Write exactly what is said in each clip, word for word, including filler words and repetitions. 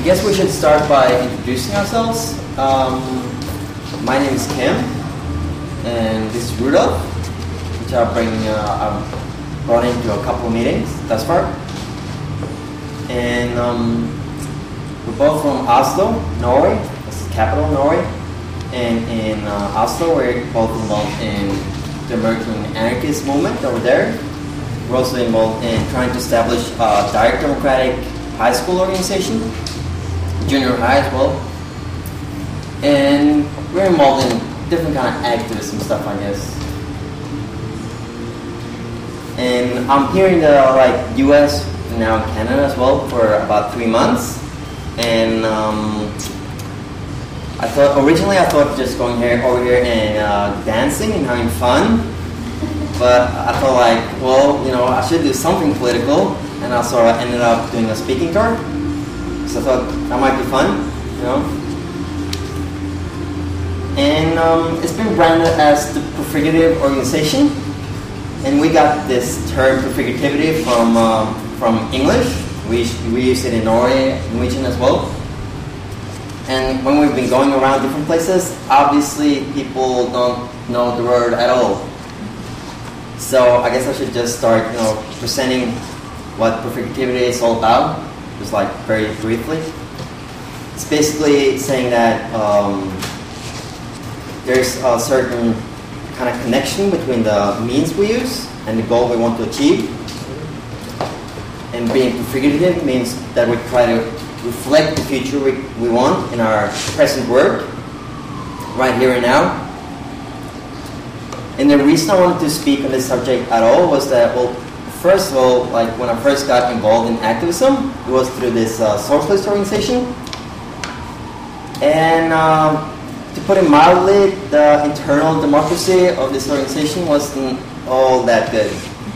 guess we should start by introducing ourselves. Um, my name is Kim, and this is Rudolph, which I'll bring, uh, I've brought into a couple of meetings thus far. And um, we're both from Oslo, Norway. This is the capital, Norway. And in uh, Oslo, we're both involved in the emerging anarchist movement over there. We're also involved in trying to establish a direct democratic high school organization, junior high as well. And we're involved in different kind of activism stuff, I guess. And I'm here in the like U S and now in Canada as well for about three months. And um, I thought originally I thought just going here over here and uh, dancing and having fun. But I thought like, well, you know, I should do something political, and I sort of ended up doing a speaking tour. So I thought that might be fun, you know. And um, it's been branded as the Prefigurative Organization, and we got this term prefigurativity from um, from English. We we use it in Norway, Norwegian as well. And when we've been going around different places, obviously people don't know the word at all. So I guess I should just start, you know, presenting what prefigurativity is all about, just like very briefly. It's basically saying that um, there's a certain kind of connection between the means we use and the goal we want to achieve. And being prefigurative means that we try to reflect the future we, we want in our present work, right here and now. And the reason I wanted to speak on this subject at all was that, well, first of all, like when I first got involved in activism, it was through this uh, socialist organization. And um, to put it mildly, the internal democracy of this organization wasn't all that good.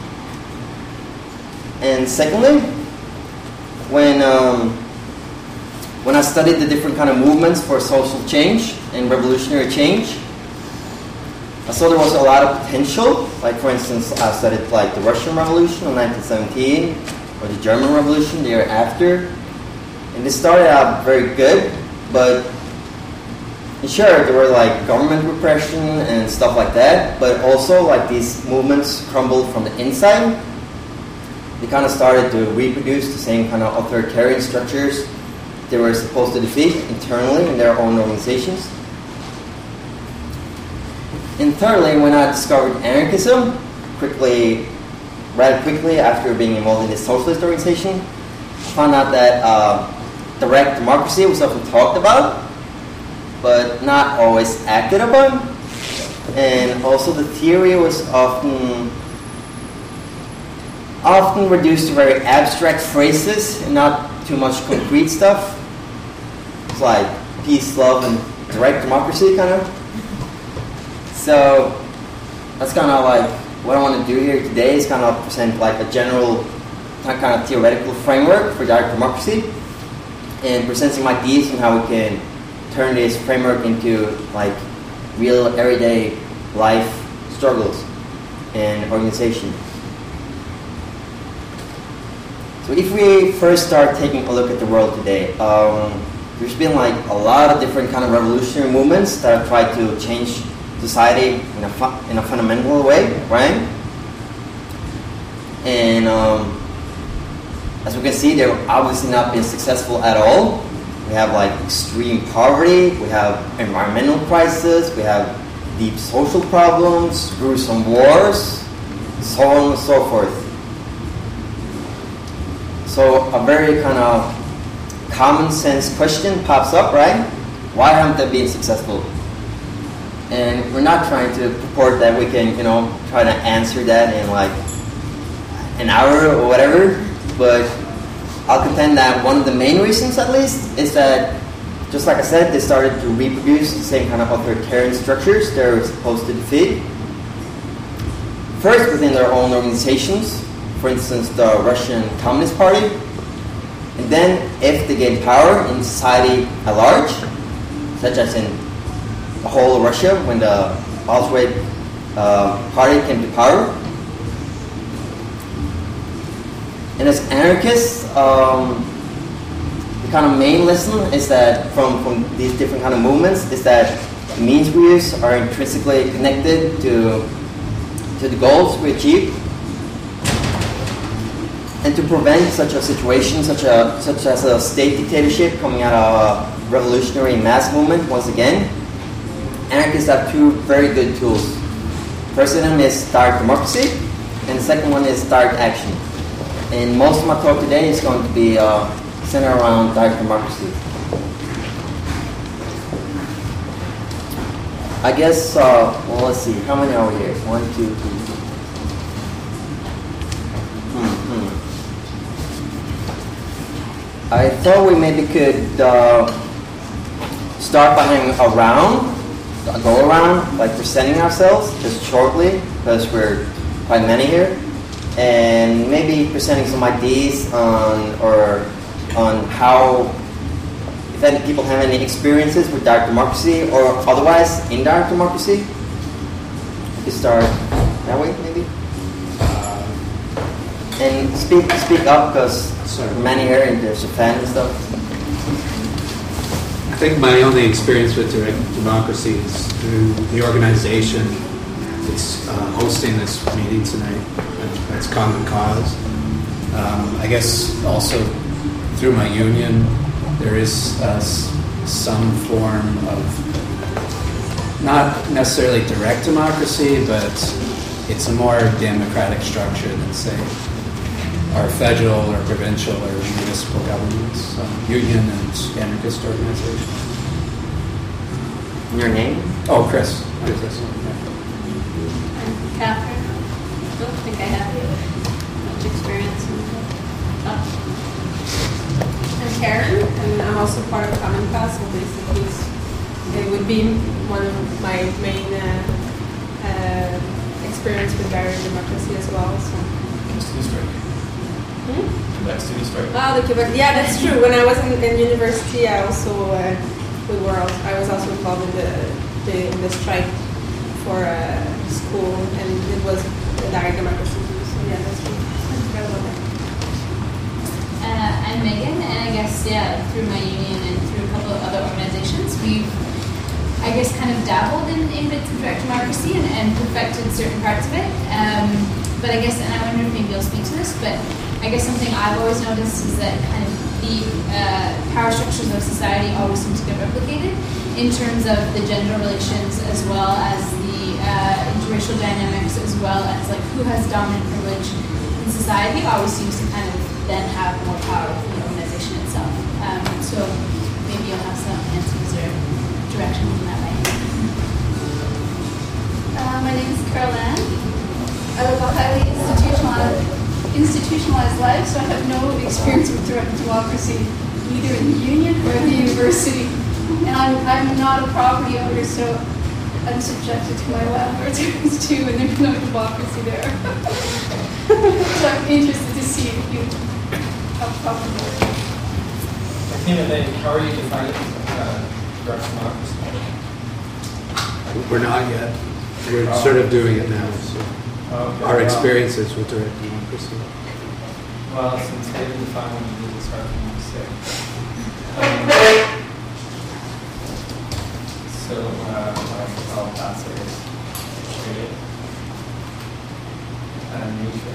And secondly, when um, when I studied the different kind of movements for social change and revolutionary change, I saw there was a lot of potential. Like, for instance, I studied like the Russian Revolution in nineteen seventeen or the German Revolution the year after. And this started out very good, but sure, there were like government repression and stuff like that, but also like these movements crumbled from the inside. They kind of started to reproduce the same kind of authoritarian structures they were supposed to defeat internally in their own organizations. And thirdly, when I discovered anarchism, quickly, rather quickly after being involved in this socialist organization, I found out that uh, direct democracy was often talked about, but not always acted upon. And also the theory was often often reduced to very abstract phrases and not too much concrete stuff. It's like peace, love, and direct democracy, kind of. So that's kind of like what I want to do here today is kind of present like a general kind of theoretical framework for direct democracy and present some ideas on how we can turn this framework into like real everyday life struggles and organization. So if we first start taking a look at the world today, um, there's been like a lot of different kind of revolutionary movements that have tried to change society in a fu- in a fundamental way, right? And um, as we can see, they've obviously not been successful at all. We have like extreme poverty, we have environmental crisis, we have deep social problems, gruesome wars, so on and so forth. So a very kind of common sense question pops up, right? Why haven't they been successful? And we're not trying to purport that we can, you know, try to answer that in like an hour or whatever, but I'll contend that one of the main reasons, at least, is that, just like I said, they started to reproduce the same kind of authoritarian structures they're supposed to defeat. First, within their own organizations, for instance, the Russian Communist Party, and then, if they gain power in society at large, such as in the whole of Russia when the Bolshevik uh, party came to power. And as anarchists, um, kind of main lesson is that from, from these different kind of movements is that the means we use are intrinsically connected to, to the goals we achieve. And to prevent such a situation, such, a, such as a state dictatorship coming out of a revolutionary mass movement, once again, anarchists have two very good tools. First of them is direct democracy, and the second one is direct action. And most of my talk today is going to be uh, centered around direct democracy. I guess, uh, well, let's see, how many are we here? One, two, three, four. Hmm, hmm. I thought we maybe could uh, start by having a round, a go around, like presenting ourselves just shortly, because we're quite many here, and maybe presenting some ideas on or on how, if any people have any experiences with direct democracy or otherwise indirect democracy. We could start that way, maybe. Uh, and speak speak up, because many here and there's a fan and stuff. I think my only experience with direct democracy is through the organization that's uh, hosting this meeting tonight. That's Common Cause. Um, I guess also through my union, there is uh, some form of not necessarily direct democracy, but it's a more democratic structure than, say, our federal or provincial or municipal governments, um, union and anarchist organizations. Your name? Oh, Chris. Chris. I'm Catherine. I don't think I have much experience in that. I'm Karen, and I'm also part of Common Cause, so basically it would be one of my main uh, uh, experience with direct democracy as well. So. Hmm? Quebec student strike. Oh, the Quebec. Yeah, that's true. When I was in, in university, I also uh, we were also, I was also involved in the the, in the strike for uh, school, and it was a direct democracy too. So yeah, that's true. Uh, I'm Megan, and I guess yeah, through my union and through a couple of other organizations, we've I guess kind of dabbled in, in bits of direct democracy and, and perfected certain parts of it. Um, but I guess, and I wonder if maybe you'll speak to this, but I guess something I've always noticed is that kind of the uh, power structures of society always seem to get replicated in terms of the gender relations as well as the uh, interracial dynamics, as well as like who has dominant privilege in society always seems to kind of then have more power for the organization itself. Um, so maybe you'll have some answers or directions in that way. Uh, my name is Carol Ann. I live a highly institutionalized, institutionalized life, so I have no experience with direct democracy, either in the union or the university. And I'm, I'm not a property owner, so I'm subjected to my landlord's too, and there's no democracy there. So I'm interested to see if you have property owners. Tina, then how are you defining uh, direct democracy? We're not yet. We're oh. sort of doing it now. So. Okay, Our well, experiences with direct democracy. Well, since they didn't define what it is, it's hard for me to say. Um, so, uh, I'll pass it. Trade it. And neutral.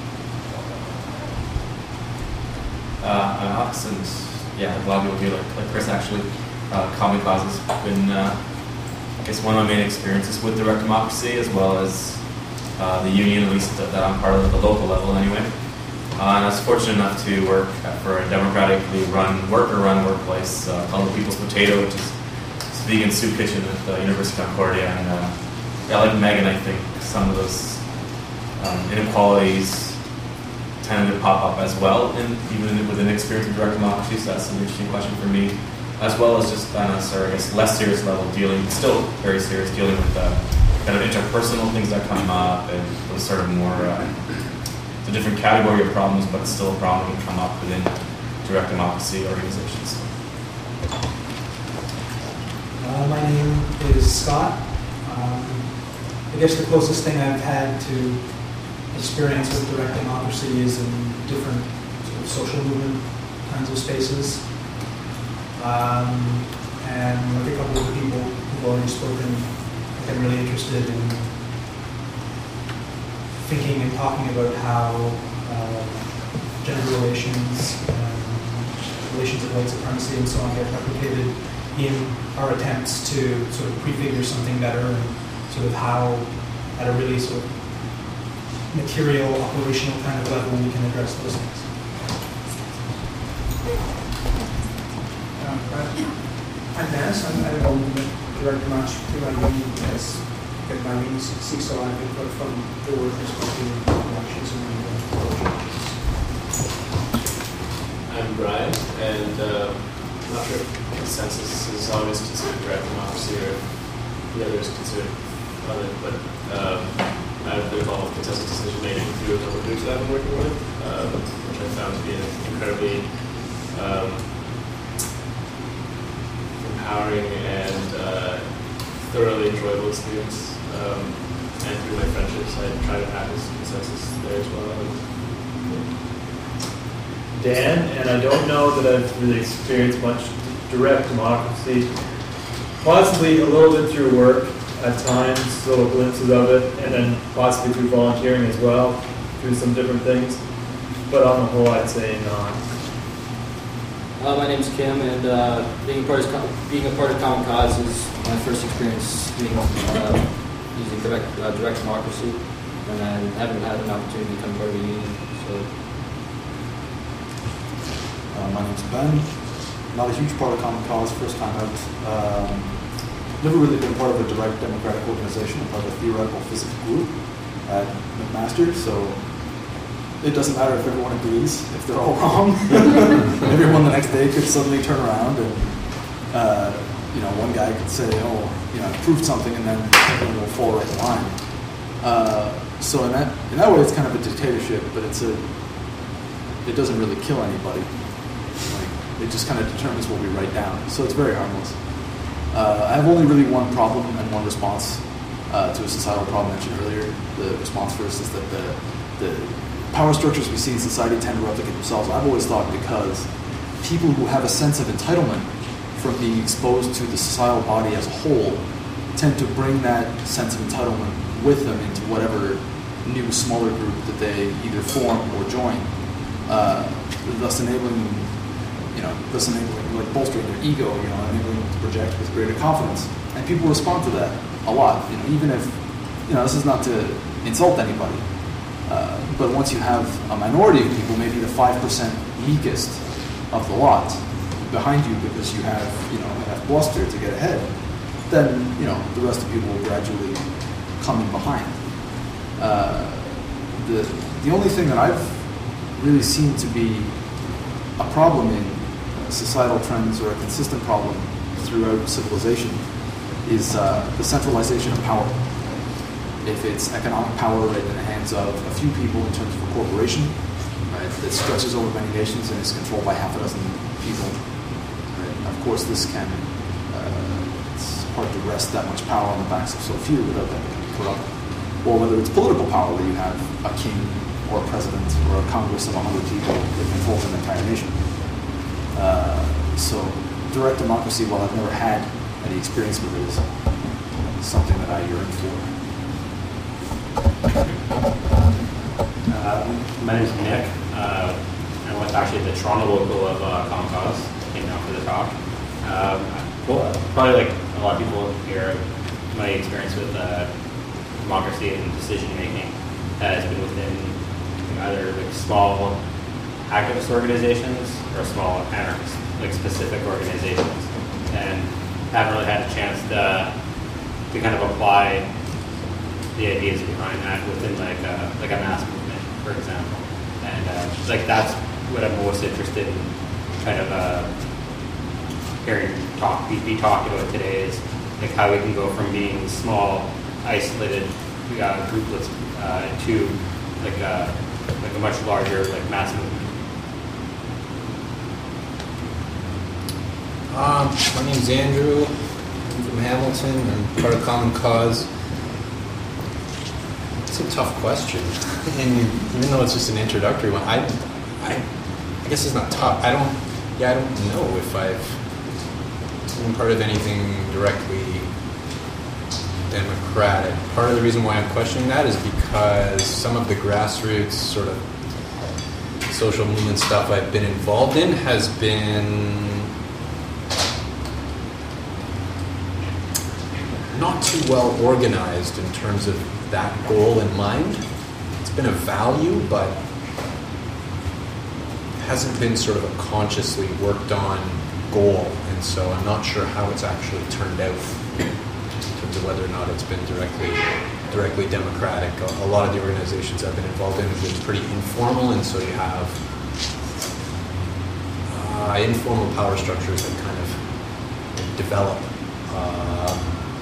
Uh, I'm Alex, and yeah, a lot of people do like, like Chris actually. Uh, Common Cause has been, uh, I guess, one of my main experiences with direct democracy, as well as uh, the union, at least that, that I'm part of at the local level anyway. Uh, and I was fortunate enough to work for a democratically run, worker-run workplace uh, called the People's Potato, which is a vegan soup kitchen at the University of Concordia. And uh, yeah, like Megan, I think some of those um, inequalities tend to pop up as well, in, even within the experience of direct democracy. So that's an interesting question for me, as well as just on a sort of, I guess, less serious level, dealing, still very serious, dealing with the kind of interpersonal things that come up, and those sort of more, uh, it's a different category of problems, but it's still a problem that can come up within direct democracy organizations. Uh, my name is Scott. Um, I guess the closest thing I've had to experience with direct democracy is in different sort of social movement kinds of spaces. Um, and like a couple of the people who've already spoken, I'm really interested in thinking and talking about how uh, gender relations, um, relations of white supremacy and so on get replicated in our attempts to sort of prefigure something better, and sort of how, at a really sort of material, operational kind of level, we can address those things. Um, I'm Naz. I'm, I don't know direct much to my union as that my union seeks a lot of input from the workers working in elections and projects. I'm Brian, and uh, I'm not sure if consensus is always considered direct democracy or the others considered other, but um, I've been involved with contested decision making through a couple of groups that I've been working with, um, which I found to be an incredibly um, empowering and uh, thoroughly enjoyable experience. Um, and through my friendships, I try to practice consensus there as well. Dan, and I don't know that I've really experienced much direct democracy. Possibly a little bit through work at times, little glimpses of it, and then possibly through volunteering as well, through some different things. But on the whole, I'd say not. Uh, my name's Kim, and uh, being, a part of, being a part of Common Cause is my first experience being, uh, using direct, uh, direct democracy, and I haven't had an opportunity to become part of a union. So, uh, my name's Ben. Not a huge part of Common Cause, first time out. Um, never really been part of a direct democratic organization, part of a theoretical physics group at McMaster, so it doesn't matter if everyone agrees, if they're all wrong. Everyone the next day could suddenly turn around and, uh, you know, one guy could say, oh, you know, I proved something, and then everyone will fall right in line. Uh, so in that in that way, it's kind of a dictatorship, but it's a it doesn't really kill anybody. Like, it just kind of determines what we write down. So it's very harmless. Uh, I have only really one problem and one response uh, to a societal problem mentioned earlier. The response first is that the the power structures we see in society tend to replicate themselves. I've always thought because people who have a sense of entitlement from being exposed to the societal body as a whole tend to bring that sense of entitlement with them into whatever new, smaller group that they either form or join, uh, thus enabling them, you know, thus enabling, like bolstering their ego, you know, enabling them to project with greater confidence. And people respond to that a lot, you know, even if, you know, this is not to insult anybody. Uh, but once you have a minority of people, maybe the five percent weakest of the lot behind you because you have, you know, enough bluster to get ahead, then, you know, the rest of people will gradually come in behind. Uh, the, the only thing that I've really seen to be a problem in societal trends, or a consistent problem throughout civilization, is uh, the centralization of power. If it's economic power right in the hands of a few people in terms of a corporation, right, that stretches over many nations and is controlled by half a dozen people, right, of course this can, uh, it's hard to wrest that much power on the backs of so few without that becoming corrupt. Or whether it's political power, where you have a king or a president or a congress of a hundred people that controls an entire nation. Uh, so direct democracy, while I've never had any experience with it, is something that I yearn for. Uh, my name is Nick. Uh, I went actually the Toronto local of uh, Common Cause. Came down for the talk. Um, well, probably like a lot of people here, my experience with uh, democracy and decision making has been within either like small activist organizations or small anarchist, like specific organizations, and haven't really had a chance to to kind of apply the ideas behind that within like a, like a mass movement, for example. And uh, like that's what I'm most interested in kind of uh, hearing talk be, be talked about today, is like how we can go from being small, isolated uh, grouplets uh, to like a, like a much larger like mass movement. Um, my name's Andrew. I'm from Hamilton. I'm part of Common Cause. It's a tough question, and even though it's just an introductory one, I, I, I guess it's not tough. I don't, yeah, I don't know if I've isn't part of anything directly democratic. Part of the reason why I'm questioning that is because some of the grassroots sort of social movement stuff I've been involved in has been not too well organized in terms of that goal in mind. It's been a value, but hasn't been sort of a consciously worked on goal, and so I'm not sure how it's actually turned out in terms of whether or not it's been directly directly democratic. A, a lot of the organizations I've been involved in have been pretty informal, and so you have uh, informal power structures that kind of develop. Uh,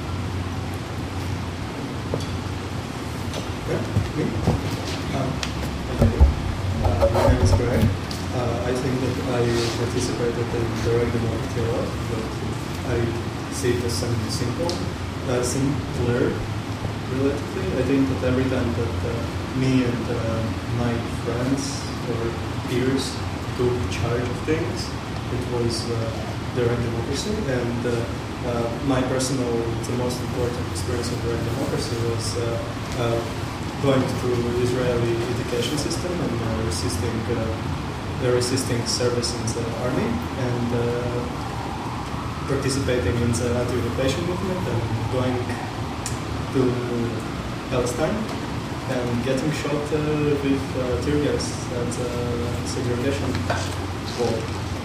Yeah, me? Um, uh, my name is Greg. Uh, I think that I participated in direct democracy a lot, but I see it as something simple, uh, simpler, relatively. I think that every time that uh, me and uh, my friends or peers took charge of things, it was uh, direct democracy, and uh, uh, my personal, the most important experience of direct democracy was uh, uh, going through Israeli education system and uh, resisting uh, the resisting service in the army and uh, participating in the anti-occupation movement and going to Palestine and getting shot uh, with uh, tear gas at the segregation wall.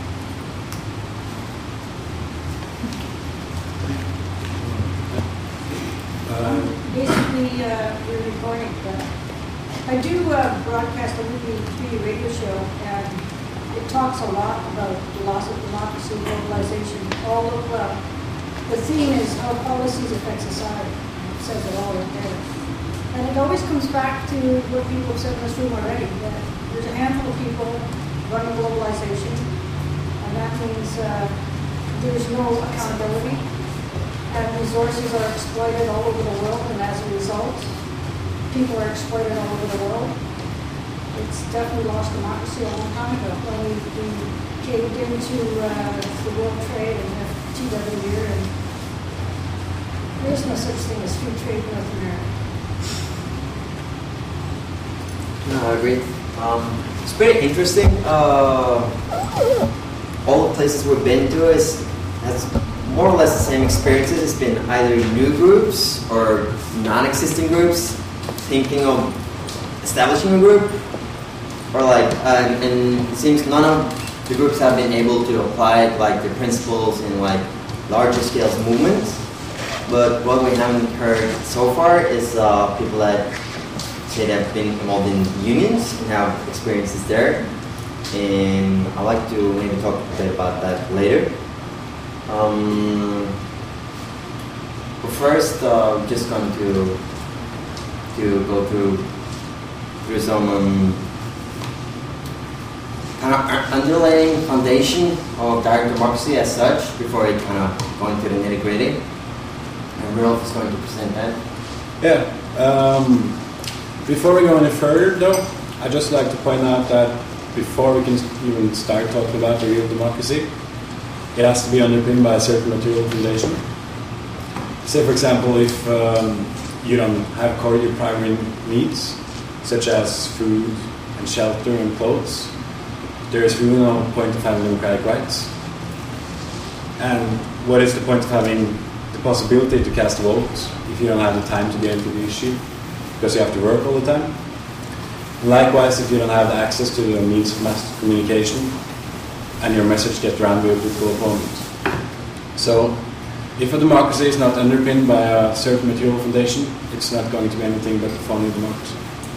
Um, basically, uh, we're recording. Uh, I do uh, broadcast a weekly community radio show, and it talks a lot about the loss of democracy, globalization. All of uh, the theme is how policies affect society. It says it all right there. And it always comes back to what people have said in this room already, that there's a handful of people running globalization, and that means uh, there's no accountability. And resources are exploited all over the world, and as a result, people are exploited all over the world. It's definitely lost democracy a long time ago when we, we caved into uh, the World Trade and F T W here, and there is no such thing as free trade in North America. No, I agree. Um, it's pretty interesting. Uh, all the places we've been to is has more or less the same experiences. It's been either new groups or non-existing groups thinking of establishing a group, or like, uh, and, and it seems none of the groups have been able to apply like the principles in like larger scale movements. But what we haven't heard so far is uh, people that say they've been involved in unions and have experiences there. And I'd like to maybe talk a bit about that later. Um, but first, uh, I'm just going to to go through through some um, kind of underlying foundation of direct democracy as such before I kind of go into the nitty gritty. And Rudolf is going to present that. Yeah. Um, before we go any further, though, I'd just like to point out that before we can even start talking about the real democracy, it has to be underpinned by a certain material foundation. Say, for example, if um, you don't have core your primary needs, such as food and shelter and clothes, there is really no point of having democratic rights. And what is the point of having the possibility to cast a vote if you don't have the time to get into the issue because you have to work all the time? Likewise, if you don't have the access to the means of mass communication and your message gets around with your political opponent. So, if a democracy is not underpinned by a certain material foundation, it's not going to be anything but a phony democracy.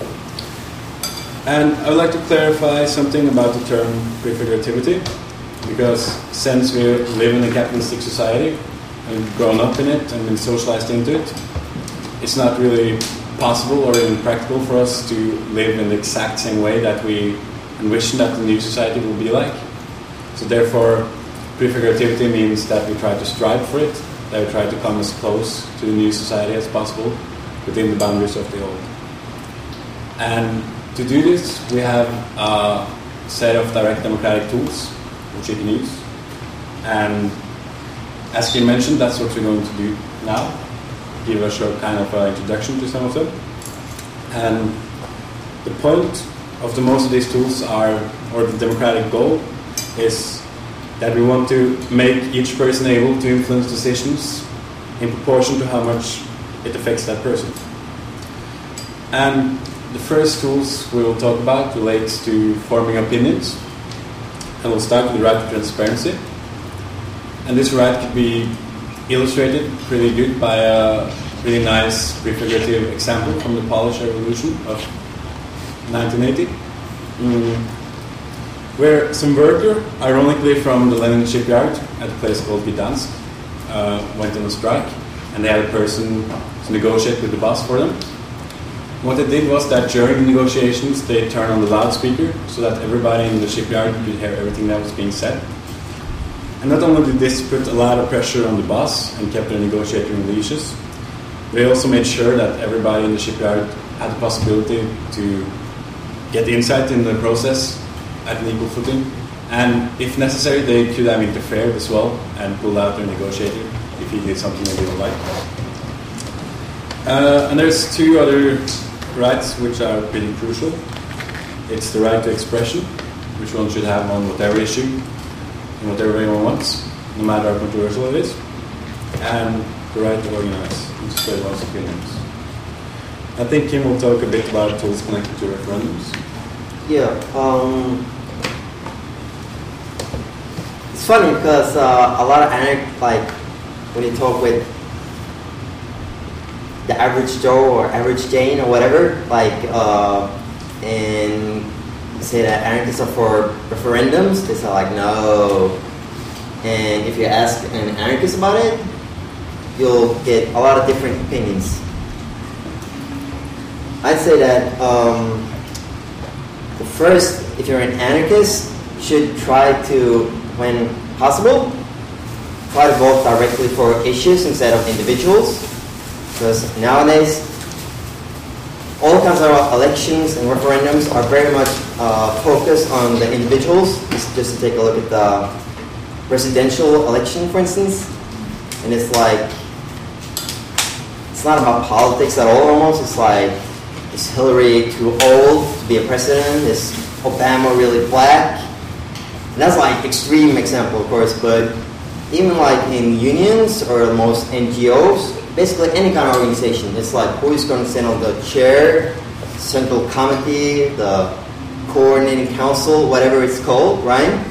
And I would like to clarify something about the term prefigurativity, because since we live in a capitalistic society and grown up in it and been socialized into it, it's not really possible or even practical for us to live in the exact same way that we envision that the new society will be like. So therefore, prefigurativity means that we try to strive for it, that we try to come as close to the new society as possible within the boundaries of the old. And to do this, we have a set of direct democratic tools which you can use. And as Kim mentioned, that's what we're going to do now. Give a short kind of uh, introduction to some of them. And the point of the most of these tools are, or the democratic goal, is that we want to make each person able to influence decisions in proportion to how much it affects that person. And the first tools we will talk about relates to forming opinions. And we'll start with the right to transparency. And this right could be illustrated pretty good by a really nice prefigurative example from the Polish Revolution of nineteen eighty. Mm. Where some worker, ironically from the Lenin shipyard at a place called Gdansk, uh, went on a strike, and they had a person to negotiate with the boss for them. What they did was that during the negotiations, they turned on the loudspeaker so that everybody in the shipyard could hear everything that was being said. And not only did this put a lot of pressure on the boss and kept the negotiating leashes, they also made sure that everybody in the shipyard had the possibility to get insight in the process at an equal footing. And if necessary, they could have interfered as well and pulled out their negotiator if he did something they didn't like. Uh, and there's two other rights which are pretty crucial. It's the right to expression, which one should have on whatever issue and whatever anyone wants, no matter how controversial it is. And the right to organize and to spread one's opinions. I think Kim will talk a bit about tools connected to referendums. Yeah, um, it's funny because uh, a lot of anec- like when you talk with the average Joe or average Jane or whatever, like, uh, and say that anarchists are for referendums, they say like, no. And if you ask an anarchist about it, you'll get a lot of different opinions. I'd say that um, the first, if you're an anarchist, you should try to, when possible, try to vote directly for issues instead of individuals. Because nowadays, all kinds of elections and referendums are very much uh, focused on the individuals. Just, just to take a look at the presidential election, for instance. And it's like, it's not about politics at all almost. It's like, is Hillary too old to be a president? Is Obama really black? And that's like extreme example, of course, but even like in unions or most N G Os, basically any kind of organization, it's like who is going to sit on the chair, central committee, the coordinating council, whatever it's called, right?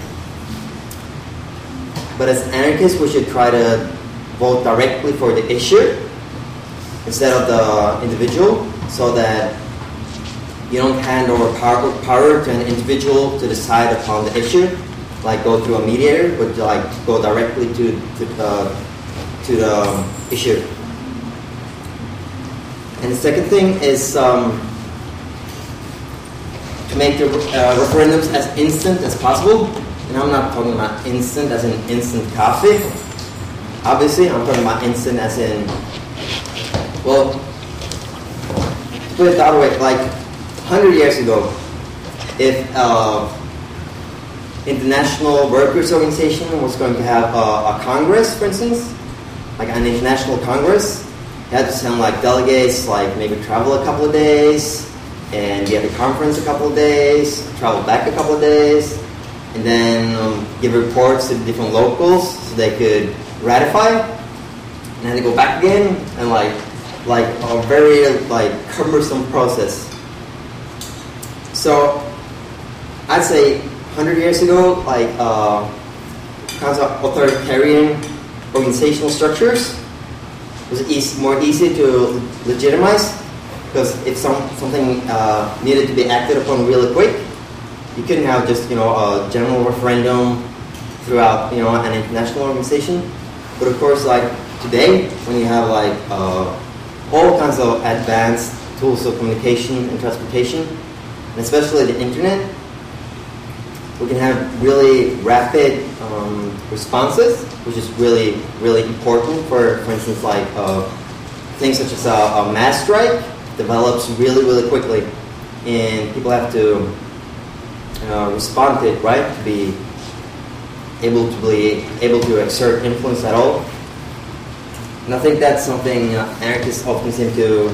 But as anarchists, we should try to vote directly for the issue instead of the individual, so that you don't hand over power, power to an individual to decide upon the issue, like go through a mediator, but like go directly to, to, the, to the issue. And the second thing is um, to make the uh, referendums as instant as possible. And I'm not talking about instant as in instant coffee. Obviously, I'm talking about instant as in, well, to put it the other way, like one hundred years ago, if uh, International Workers Organization was going to have a, a congress, for instance, like an international congress, you had to send like delegates, like maybe travel a couple of days, and be at the conference a couple of days, travel back a couple of days, and then um, give reports to different locals so they could ratify, and then they go back again, and like like a very like cumbersome process. So I'd say one hundred years ago, like uh, kinds of authoritarian organizational structures was easy, more easy to legitimize, because if some, something uh, needed to be acted upon really quick, you couldn't have just, you know, a general referendum throughout, you know, an international organization. But of course, like today, when you have like uh, all kinds of advanced tools of communication and transportation, and especially the internet, we can have really rapid um, responses, which is really, really important for, for instance, like uh, things such as a, a mass strike develops really, really quickly, and people have to uh, respond to it, right? To be able to be able to exert influence at all. And I think that's something uh, anarchists often seem to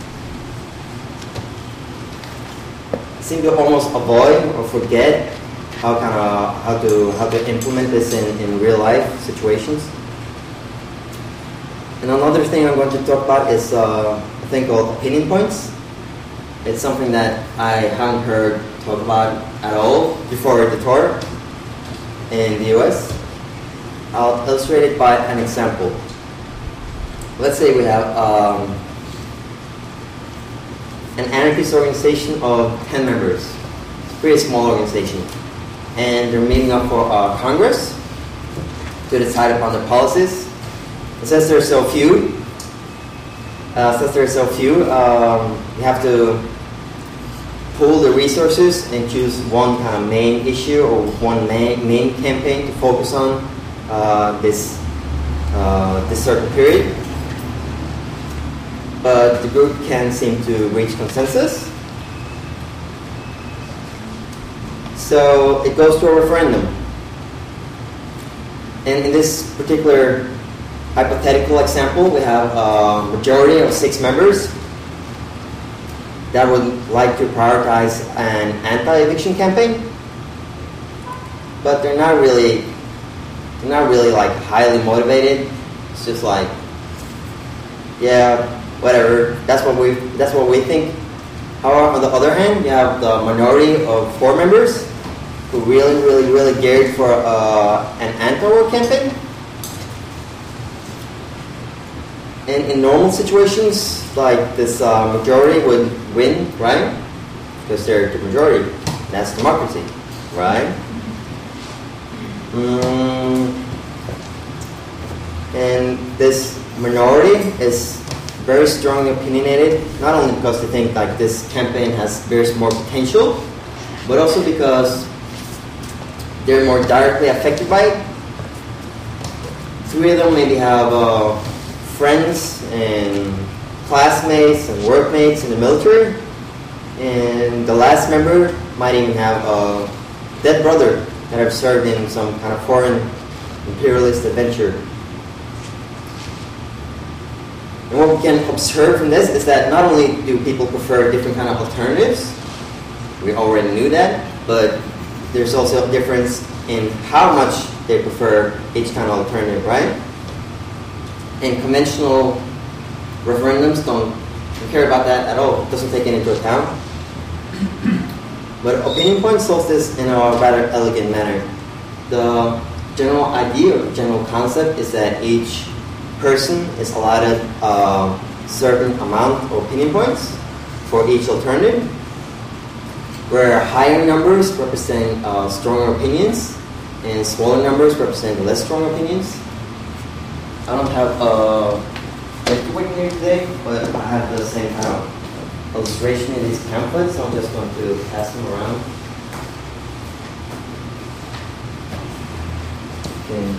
seem to almost avoid or forget how kind of how to how to implement this in, in real life situations. And another thing I'm going to talk about is uh, a thing called opinion points. It's something that I haven't heard talk about at all before the tour in the U S. I'll illustrate it by an example. Let's say we have um, an anarchist organization of ten members. It's a pretty small organization. And they're meeting up for uh, Congress to decide upon their policies. And since there's so few, uh, since there's so few, um, you have to pool the resources and choose one kind of main issue or one main, main campaign to focus on uh, this uh, this certain period. But the group can't seem to reach consensus. So it goes to a referendum. And in this particular hypothetical example, we have a majority of six members that would like to prioritize an anti-eviction campaign, but they're not really, they're not really like highly motivated. It's just like, yeah, whatever. That's what we, that's what we think. However, on the other hand, you have the minority of four members who really, really, really geared for uh, an anti-war campaign. And in normal situations, like this uh, majority would win, right? Because they're the majority. That's democracy, right? Mm. And this minority is very strongly opinionated, not only because they think like this campaign has bears more potential, but also because they're more directly affected by it. Three of them maybe have uh, friends and classmates and workmates in the military, and the last member might even have a dead brother that have served in some kind of foreign imperialist adventure. And what we can observe from this is that not only do people prefer different kind of alternatives, we already knew that, but there's also a difference in how much they prefer each kind of alternative, right? And conventional referendums don't, don't care about that at all. It doesn't take it into account. But opinion point solves this in a rather elegant manner. The general idea or general concept is that each person is allotted a certain amount of opinion points for each alternative, where higher numbers represent uh, stronger opinions and smaller numbers represent less strong opinions. I don't have a paperwork here today, but I have the same kind of illustration in these pamphlets, so I'm just going to pass them around. Okay.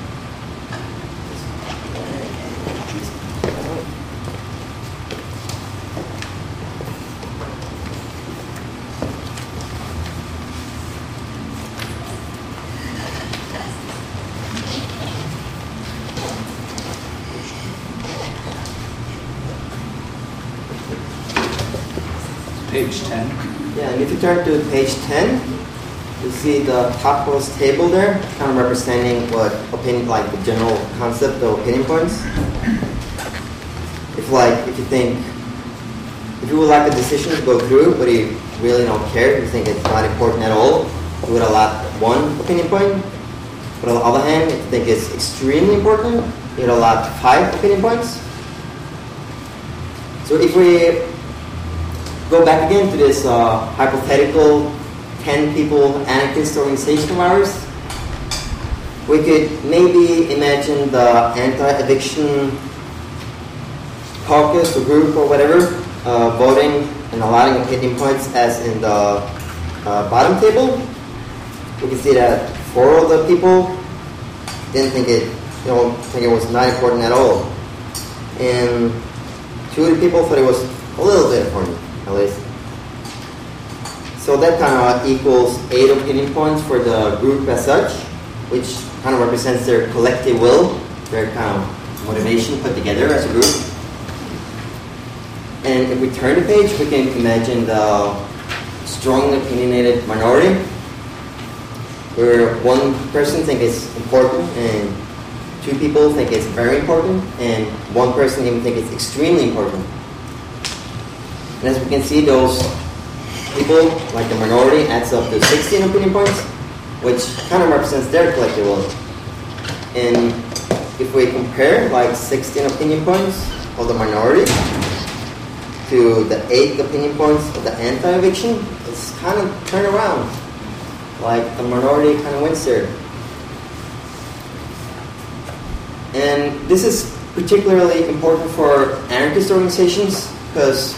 Page ten. Yeah, and if you turn to page ten, you see the topmost table there, kind of representing what opinion, like the general concept of opinion points. If like, if you think, if you would like a decision to go through, but you really don't care, you think it's not important at all, you would allot one opinion point. But on the other hand, if you think it's extremely important, you would allot five opinion points. So if we go back again to this uh, hypothetical ten people anarchist organization of ours, we could maybe imagine the anti-eviction caucus or group or whatever uh, voting and allotting opinion points as in the uh, bottom table. We can see that four of the people didn't think it, you know, think it was not important at all, and two of the people thought it was a little bit important. At least. So that kind of equals eight opinion points for the group as such. which kind of represents their collective will, their kind of motivation put together as a group. And if we turn the page, we can imagine the strongly opinionated minority, where one person thinks it's important and two people think it's very important and one person even thinks it's extremely important. And as we can see, those people, like the minority, adds up to sixteen opinion points, which kind of represents their collective will. And if we compare like sixteen opinion points of the minority to the eight opinion points of the anti-eviction, it's kind of turned around. Like the minority kind of wins there. And this is particularly important for anarchist organizations because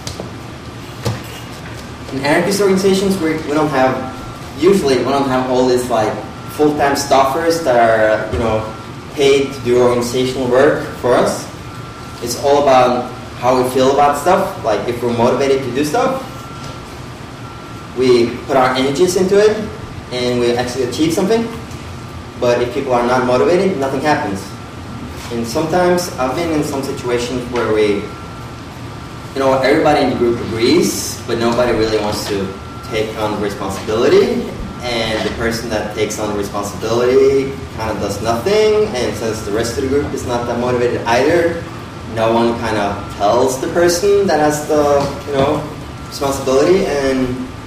in anarchist organizations we, we don't have, usually we don't have all these like full-time staffers that are, you know, paid to do organizational work for us. It's all about how we feel about stuff, like if we're motivated to do stuff, we put our energies into it and we actually achieve something. But if people are not motivated, nothing happens. And sometimes I've been in some situations where we, you know, everybody in the group agrees, but nobody really wants to take on responsibility. And the person that takes on the responsibility kind of does nothing. And since the rest of the group is not that motivated either, no one kind of tells the person that has the, you know, responsibility. And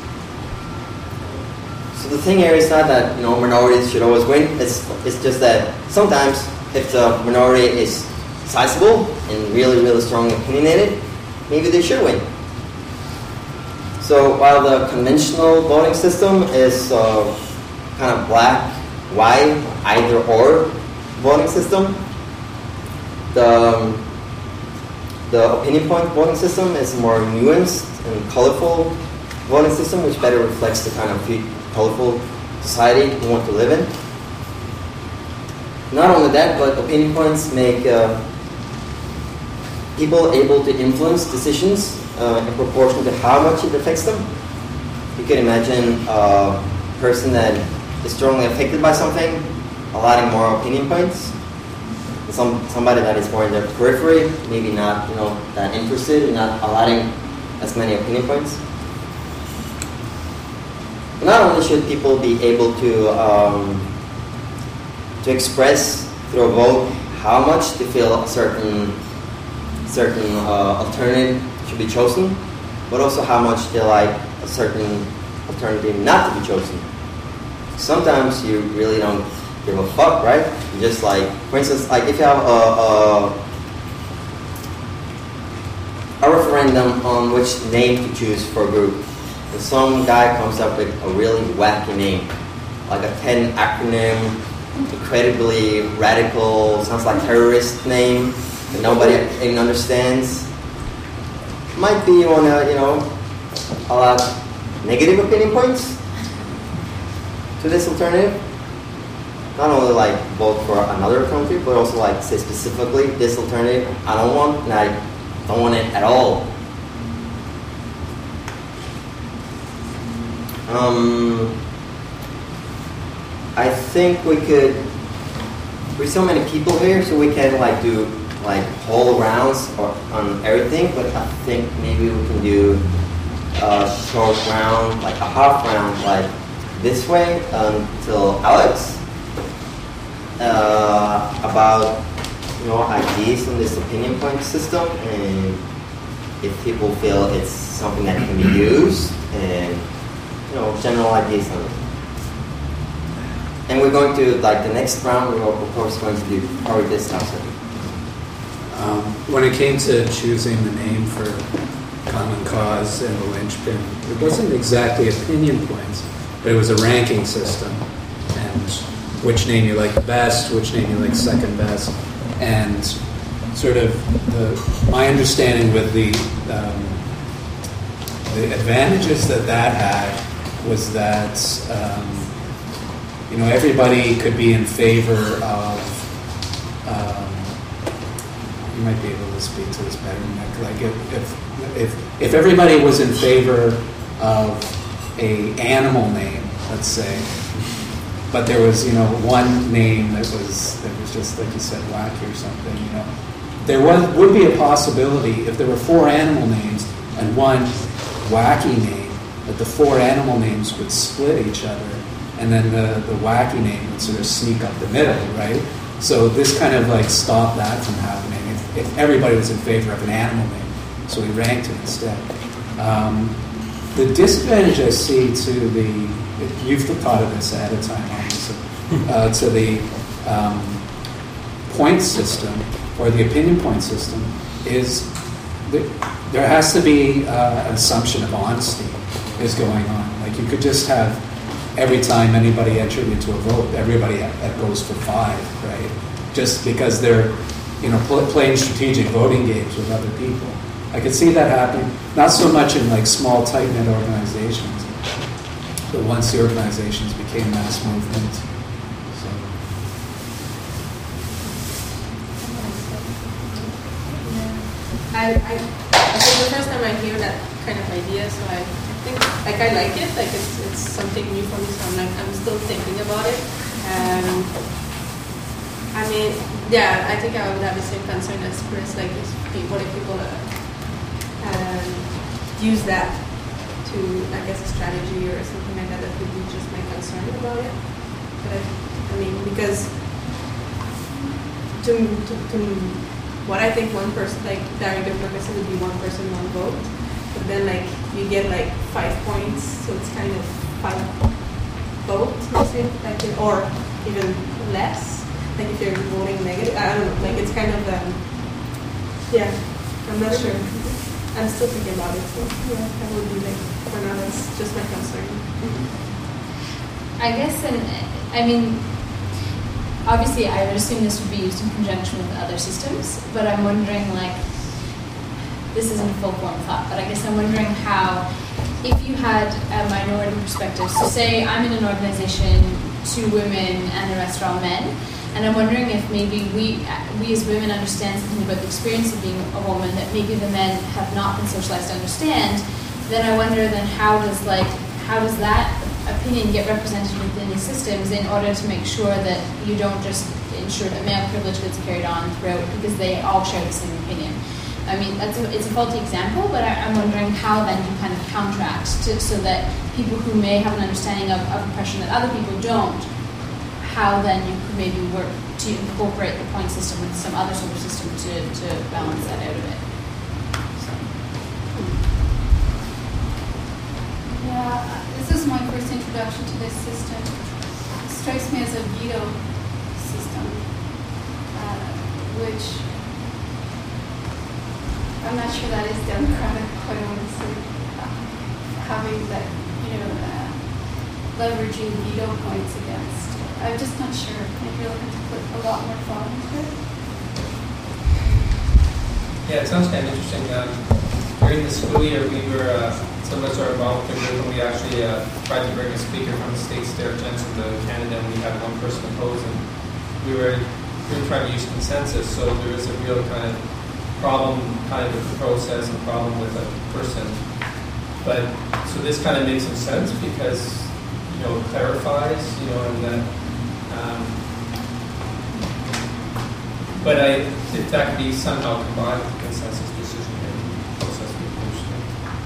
so the thing here is not that, you know, minorities should always win. It's it's just that sometimes if the minority is sizable and really, really strongly opinionated, maybe they should win. So while the conventional voting system is uh, kind of black, white, either or voting system, the um, The opinion point voting system is a more nuanced and colorful voting system, which better reflects the kind of colorful society we want to live in. Not only that, but opinion points make uh, people able to influence decisions uh, in proportion to how much it affects them. You can imagine a person that is strongly affected by something allotting more opinion points. Some, somebody that is more in the periphery, maybe not, you know, that interested in not allotting as many opinion points. But not only should people be able to um, to express through a vote how much they feel a certain certain uh, alternative should be chosen, but also how much they like a certain alternative not to be chosen. Sometimes you really don't give a fuck, right? You just like, for instance, like if you have a, a, a referendum on which name to choose for a group, and some guy comes up with a really wacky name, like a ten acronym, incredibly radical, sounds like terrorist name that nobody even understands. Might be you wanna, you know, allow negative opinion points to this alternative. Not only like vote for another alternative, but also like say specifically this alternative I don't want, and I don't want it at all. Um, I think we could. There's so many people here, so we can like do like whole rounds or on everything. But I think maybe we can do a short round, like a half round, like this way until Alex. Uh, about, you know, ideas on this opinion point system, and if people feel it's something that can be used, and, you know, general ideas on it. And we're going to, like the next round, we're of course going to do probably this now. Um, when it came to choosing the name for Common Cause and the linchpin, it wasn't exactly opinion points, but it was a ranking system, and which name you like the best, which name you like second best, and sort of the, my understanding with the um, the advantages that that had was that um, you know, everybody could be in favor of. Um, you might be able to speak to this better, Nick. Like if if if if everybody was in favor of a animal name, let's say. but there was, you know, one name that was that was just like you said, wacky or something. You know, there was would be a possibility if there were four animal names and one wacky name, that the four animal names would split each other, and then the the wacky name would sort of sneak up the middle, right? So this kind of like stopped that from happening. If, if everybody was in favor of an animal name, so we ranked it instead. Um, the disadvantage I see to the, you've thought of this ahead of time, obviously, uh, to the um, point system or the opinion point system is that there has to be uh, an assumption of honesty is going on. Like you could just have every time anybody entered into a vote, everybody goes for five, right? Just because they're, you know, pl- playing strategic voting games with other people. I could see that happening, not so much in like small, tight-knit organizations, but once the organizations became mass movements. So. I, I, I think the first time I hear that kind of idea, so I think, like, I like it, like, it's it's something new for me, so I'm like, I'm still thinking about it. Um, I mean, yeah, I think I would have the same concern as Chris, like, if people, what if people uh, um, use that to, I guess, a strategy or something like that, that would be just my concern about it. But I, I mean, because to, to, to what I think one person, like, direct democracy would be one person, one vote. But then, like, you get, like, five points, so it's kind of five votes, let's say, like, or even less. Like, if you're voting negative, I don't know, like, it's kind of, um, yeah, I'm not sure. I'm still thinking about it, so, yeah, that would be, like, for now, that's just my concern. I guess, and I mean, obviously, I would assume this would be used in conjunction with other systems, but I'm wondering, like, this isn't a full-form thought, but I guess I'm wondering how, if you had a minority perspective, so say I'm in an organization, two women and the rest are all men, and I'm wondering if maybe we, we as women understand something about the experience of being a woman that maybe the men have not been socialized to understand, then I wonder then how does, like, how does that opinion get represented within these systems in order to make sure that you don't just ensure that male privilege gets carried on throughout because they all share the same opinion. I mean, that's a, it's a faulty example, but I, I'm wondering how then you kind of counteract to, so that people who may have an understanding of, of oppression that other people don't, how then you could maybe work to incorporate the point system with some other sort of system to, to balance that out a bit. So. Yeah, this is my first introduction to this system. It strikes me as a veto system, uh, which I'm not sure that is democratic, quite honestly. Uh, having that, you know, uh, leveraging veto points against. I'm just not sure. Maybe you're looking to put a lot more thought into it. Yeah, it sounds kind of interesting. Um, during the school year, we were, uh, some of us are involved in group, and we actually uh, tried to bring a speaker from the States, Derek Jensen, to Canada, and we had one person oppose, and we were, we were trying to use consensus, so there was a real kind of problem kind of with the process and problem with a person. But, so this kind of makes some sense because, you know, it clarifies, you know, and then, um, but I, if that could be somehow combined with the consensus decision-making process, would be interesting.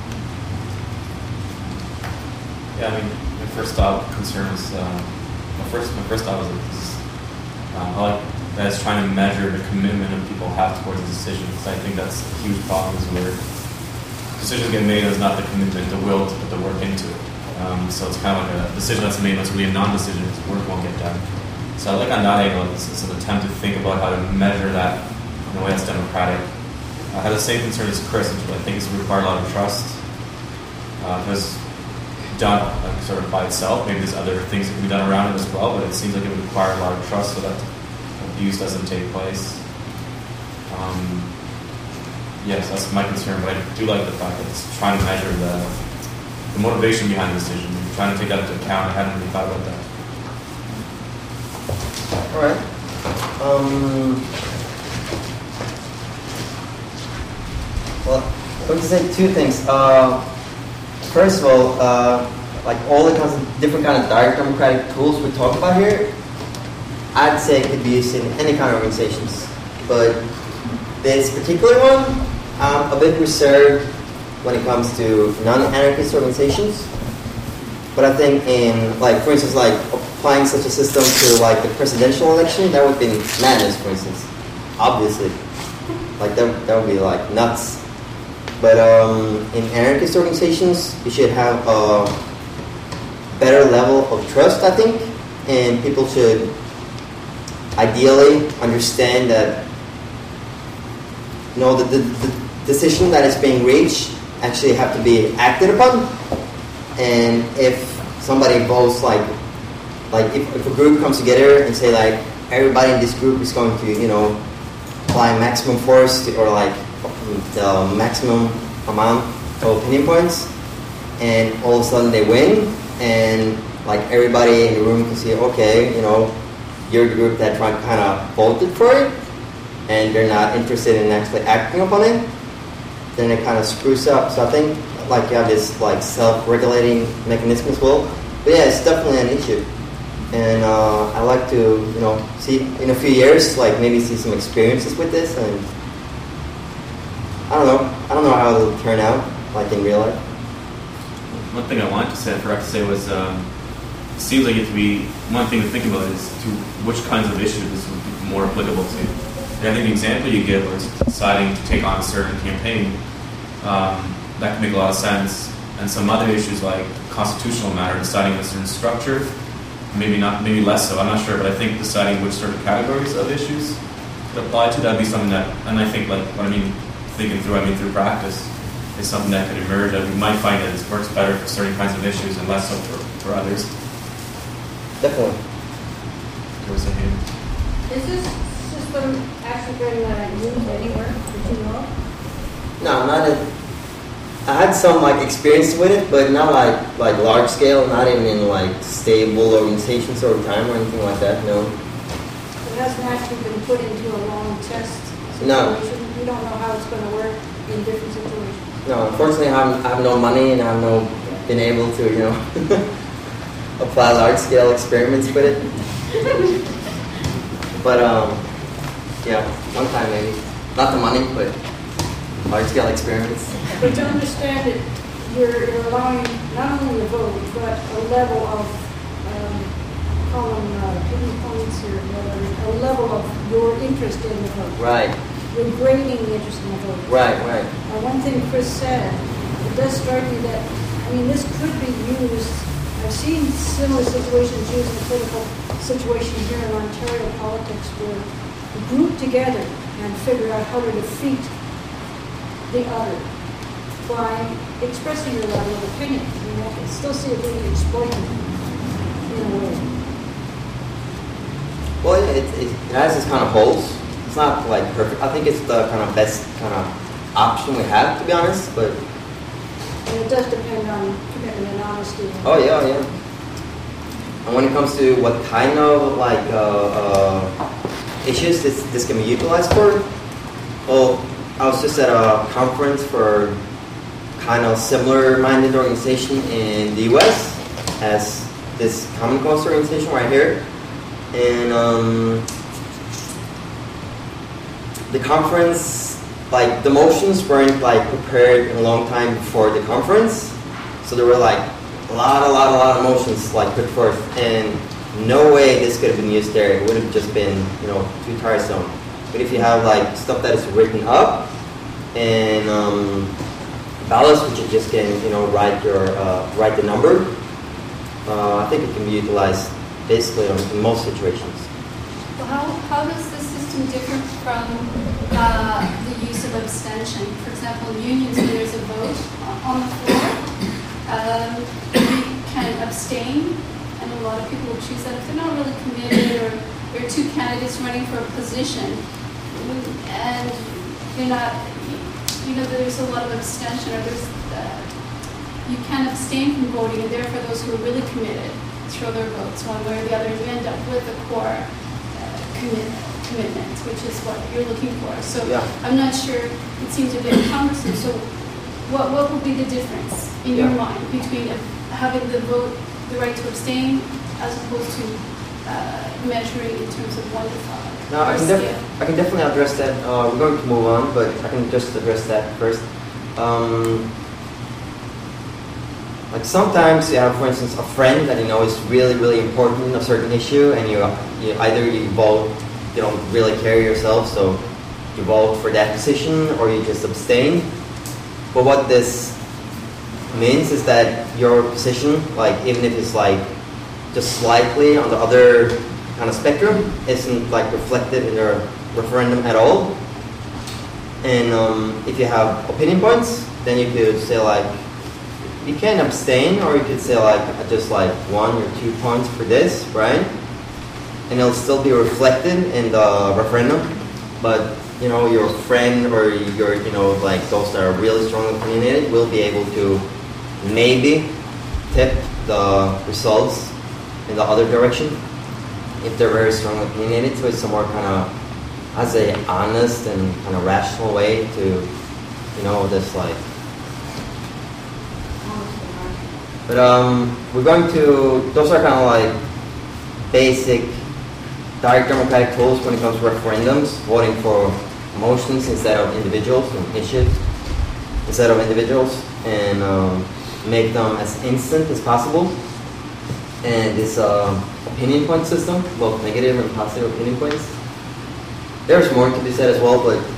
Yeah, I mean, my first thought concern was, uh, my first, my first thought was that this, um, I like that it's trying to measure the commitment that people have towards a decision, because I think that's a huge problem is where decisions get made, and it's not the commitment, the will to put the work into it. Um, so it's kind of like a decision that's made that's really a non-decision, because work won't get done. So I like on that angle, it's, it's an attempt to think about how to measure that in a way that's democratic. I have the same concern as Chris, which I think is require a lot of trust. Uh, because done like, sort of by itself, maybe there's other things that can be done around it as well, but it seems like it would require a lot of trust so that abuse doesn't take place. Um, yes, that's my concern, but I do like the fact that it's trying to measure the, the motivation behind the decision, trying to take that into account. I hadn't really thought about that. All right. Um, well, I would say two things. Uh, first of all, uh, like all the kinds of different kind of direct democratic tools we talk about here, I'd say it could be used in any kind of organizations. But this particular one, I'm a bit reserved when it comes to non-anarchist organizations. But I think in, like, for instance, like applying such a system to like the presidential election, that would be madness, for instance. Obviously, like that, that would be like nuts. But um, in anarchist organizations, you should have a better level of trust, I think, and people should ideally understand that, you know, the, the, the decision that is being reached actually have to be acted upon. And if somebody votes like, like if, if a group comes together and say like everybody in this group is going to, you know, apply maximum force to, or like the maximum amount of opinion points, and all of a sudden they win, and like everybody in the room can see, okay, you know, you're the group that kind of voted for it, and they're not interested in actually acting upon it, then it kind of screws up. So I think like you have this like self-regulating mechanism as well. But yeah, it's definitely an issue. And uh, I like to, you know, see in a few years, like maybe see some experiences with this, and I don't know, I don't know how it'll turn out, like in real life. One thing I wanted to say, I forgot to say, was um, it seems like it to be, one thing to think about is to which kinds of issues this would be more applicable to. And I think the example you give was deciding to take on a certain campaign, um, that can make a lot of sense. And some other issues like constitutional matter, deciding a certain structure, maybe not, maybe less so, I'm not sure, but I think deciding which certain categories of issues could apply to, that'd be something that, and I think like, what I mean, thinking through, I mean through practice, is something that could emerge, that we might find that it works better for certain kinds of issues and less so for, for others. Definitely. Towards the hand. Is this system actually been uh, used anywhere that you know? No, not at, I had some like experience with it, but not like like large scale, not even in like stable organizations over time or anything like that. No. It hasn't actually been put into a long test situation. No. You don't know how it's going to work in different situations. No, unfortunately, I have, I have no money and I have no been able to, you know, apply large scale experiments with it. But um, yeah, one time maybe, not the money, but large scale experiments. But to understand it, you're, you're allowing not only a vote, but a level of, um, call them uh, hidden points or whatever, a level of your interest in the vote. Right. You're grading the interest in the vote. Right, right. Uh, one thing Chris said, it does strike me that, I mean, this could be used, I've seen similar situations used in political situation here in Ontario politics where you group together and figure out how to defeat the other by expressing your level of opinion. I mean, I can still see it being exploited in a way. Well, it, it, it has its kind of holes. It's not like perfect. I think it's the kind of best kind of option we have, to be honest. But and it does depend on commitment and honesty. Oh yeah, oh, yeah. And when it comes to what kind of like uh, uh, issues this this can be utilized for, well, I was just at a conference for kind of similar-minded organization in the U S as this Common Cause organization right here, and. Um, The conference, like the motions weren't like prepared a long time before the conference, so there were like a lot, a lot, a lot of motions like put forth, and no way this could have been used there. It would have just been, you know, too tiresome. But if you have like stuff that is written up and um, ballots, which you just can, you know, write your uh, write the number, uh, I think it can be utilized basically in most situations. Well, how how does the system differ from uh, the use of abstention? For example, in unions where there's a vote on the floor, um, you can abstain, and a lot of people will choose that if they're not really committed, or there are two candidates running for a position, and you're not, you know, there's a lot of abstention, or there's, uh, you can abstain from voting, and therefore those who are really committed throw their votes one way or the other, and you end up with a core uh, commit, commitment, which is what you're looking for. So yeah. I'm not sure, it seems a bit cumbersome. So what what will be the difference in yeah. your mind between having the vote, the right to abstain, as opposed to uh, measuring in terms of one to five? No, I can, def- I can definitely address that. Uh, we're going to move on, but I can just address that first. Um, like sometimes you have, for instance, a friend that you know is really, really important, a certain issue, and you, you either you vote, you don't really care yourself, so you vote for that position, or you just abstain. But what this means is that your position, like even if it's like just slightly on the other kind of spectrum, isn't like reflected in your referendum at all. And um, if you have opinion points, then you could say like, you can abstain, or you could say like just like one or two points for this, right? And it'll still be reflected in the referendum. But you know, your friend or your, you know, like those that are really strongly opinionated will be able to maybe tip the results in the other direction if they're very strongly opinionated. So it's a more kind of, I'd say, honest and kind of rational way to, you know, just like. But um, we're going to, those are kind of like basic direct democratic tools when it comes to referendums, voting for motions instead of individuals, and issues instead of individuals, and um, make them as instant as possible. And this uh, opinion point system, both negative and positive opinion points. There's more to be said as well, but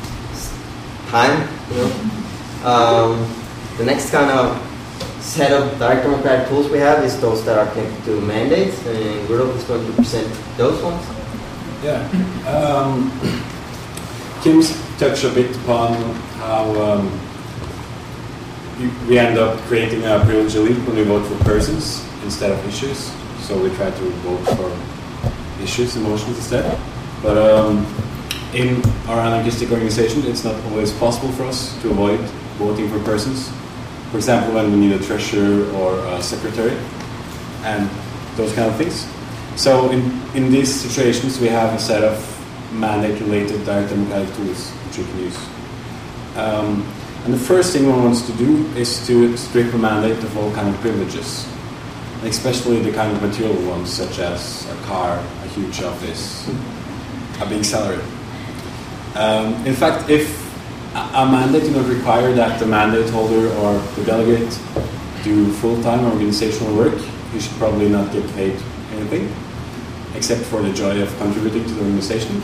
time, you know. Um, the next kind of set of direct democratic tools we have is those that are connected to mandates, and Rudolf is going to present those ones. Yeah. Um, Kim's touched a bit upon how um, you, we end up creating a privilege elite when we vote for persons instead of issues. So we try to vote for issues and motions instead. But um, in our anarchistic organization, it's not always possible for us to avoid voting for persons. For example, when we need a treasurer or a secretary, and those kind of things. So in, in these situations, we have a set of mandate-related direct democratic tools which we can use. Um, and the first thing one wants to do is to strip a mandate of all kind of privileges, and especially the kind of material ones, such as a car, a huge office, a big salary. Um, in fact, if a mandate do not require that the mandate holder or the delegate do full-time organizational work, you should probably not get paid anything, except for the joy of contributing to the organization.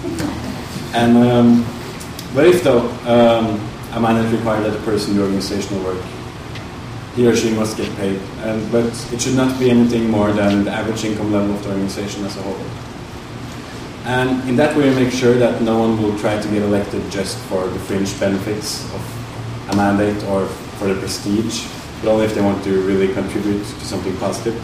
And um, but if though um, a mandate requires that the person do organizational work, he or she must get paid. And but it should not be anything more than the average income level of the organization as a whole. And in that way, we make sure that no one will try to get elected just for the fringe benefits of a mandate or for the prestige, but only if they want to really contribute to something positive.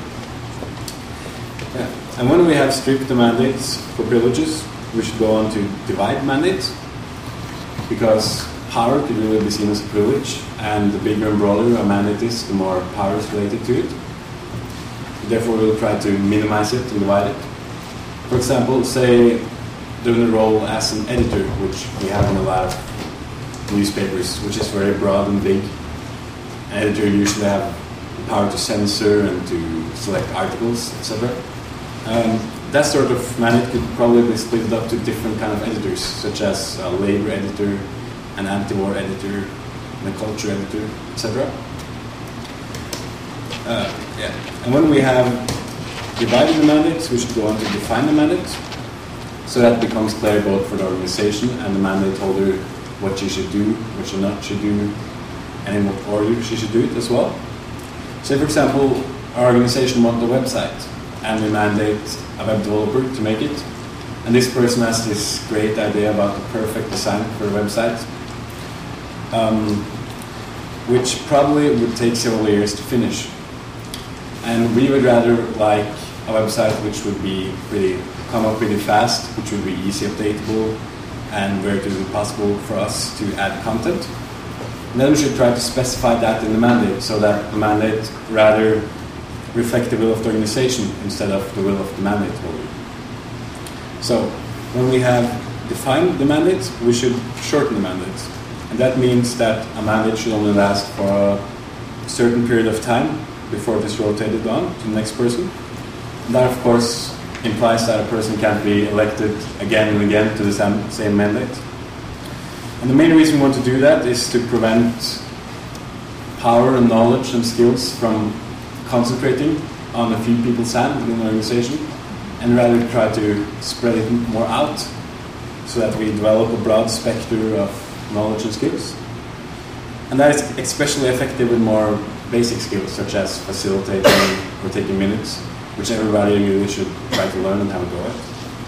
Yeah. And when we have stripped the mandates for privileges, we should go on to divide mandates, because power could really be seen as a privilege, and the bigger and broader a mandate is, the more power is related to it. Therefore, we'll try to minimize it and divide it. For example, say doing a role as an editor, which we have in a lot of newspapers, which is very broad and big. An editor usually have the power to censor and to select articles, et cetera. Um, that sort of mandate could probably be split up to different kind of editors, such as a labor editor, an anti-war editor, and a culture editor, et cetera. Uh, yeah. And when we have divided the mandates, we should go on to define the mandate, so that becomes clear both for the organization and the mandate holder what she should do, what she not should do, and in what order she should do it as well. Say, for example, our organization wants a website, and we mandate a web developer to make it, and this person has this great idea about the perfect design for a website, um, which probably would take several years to finish. And we would rather like a website which would be pretty, come up pretty fast, which would be easy updatable, and where it would be possible for us to add content. And then we should try to specify that in the mandate, so that the mandate rather reflect the will of the organization instead of the will of the mandate holder. So when we have defined the mandate, we should shorten the mandate. And that means that a mandate should only last for a certain period of time, before it is rotated on to the next person. And that, of course, implies that a person can't be elected again and again to the same, same mandate. And the main reason we want to do that is to prevent power and knowledge and skills from concentrating on a few people's hand within an organization, and rather try to spread it more out so that we develop a broad spectrum of knowledge and skills. And that is especially effective with more basic skills such as facilitating or taking minutes, which everybody really should try to learn and have a go at.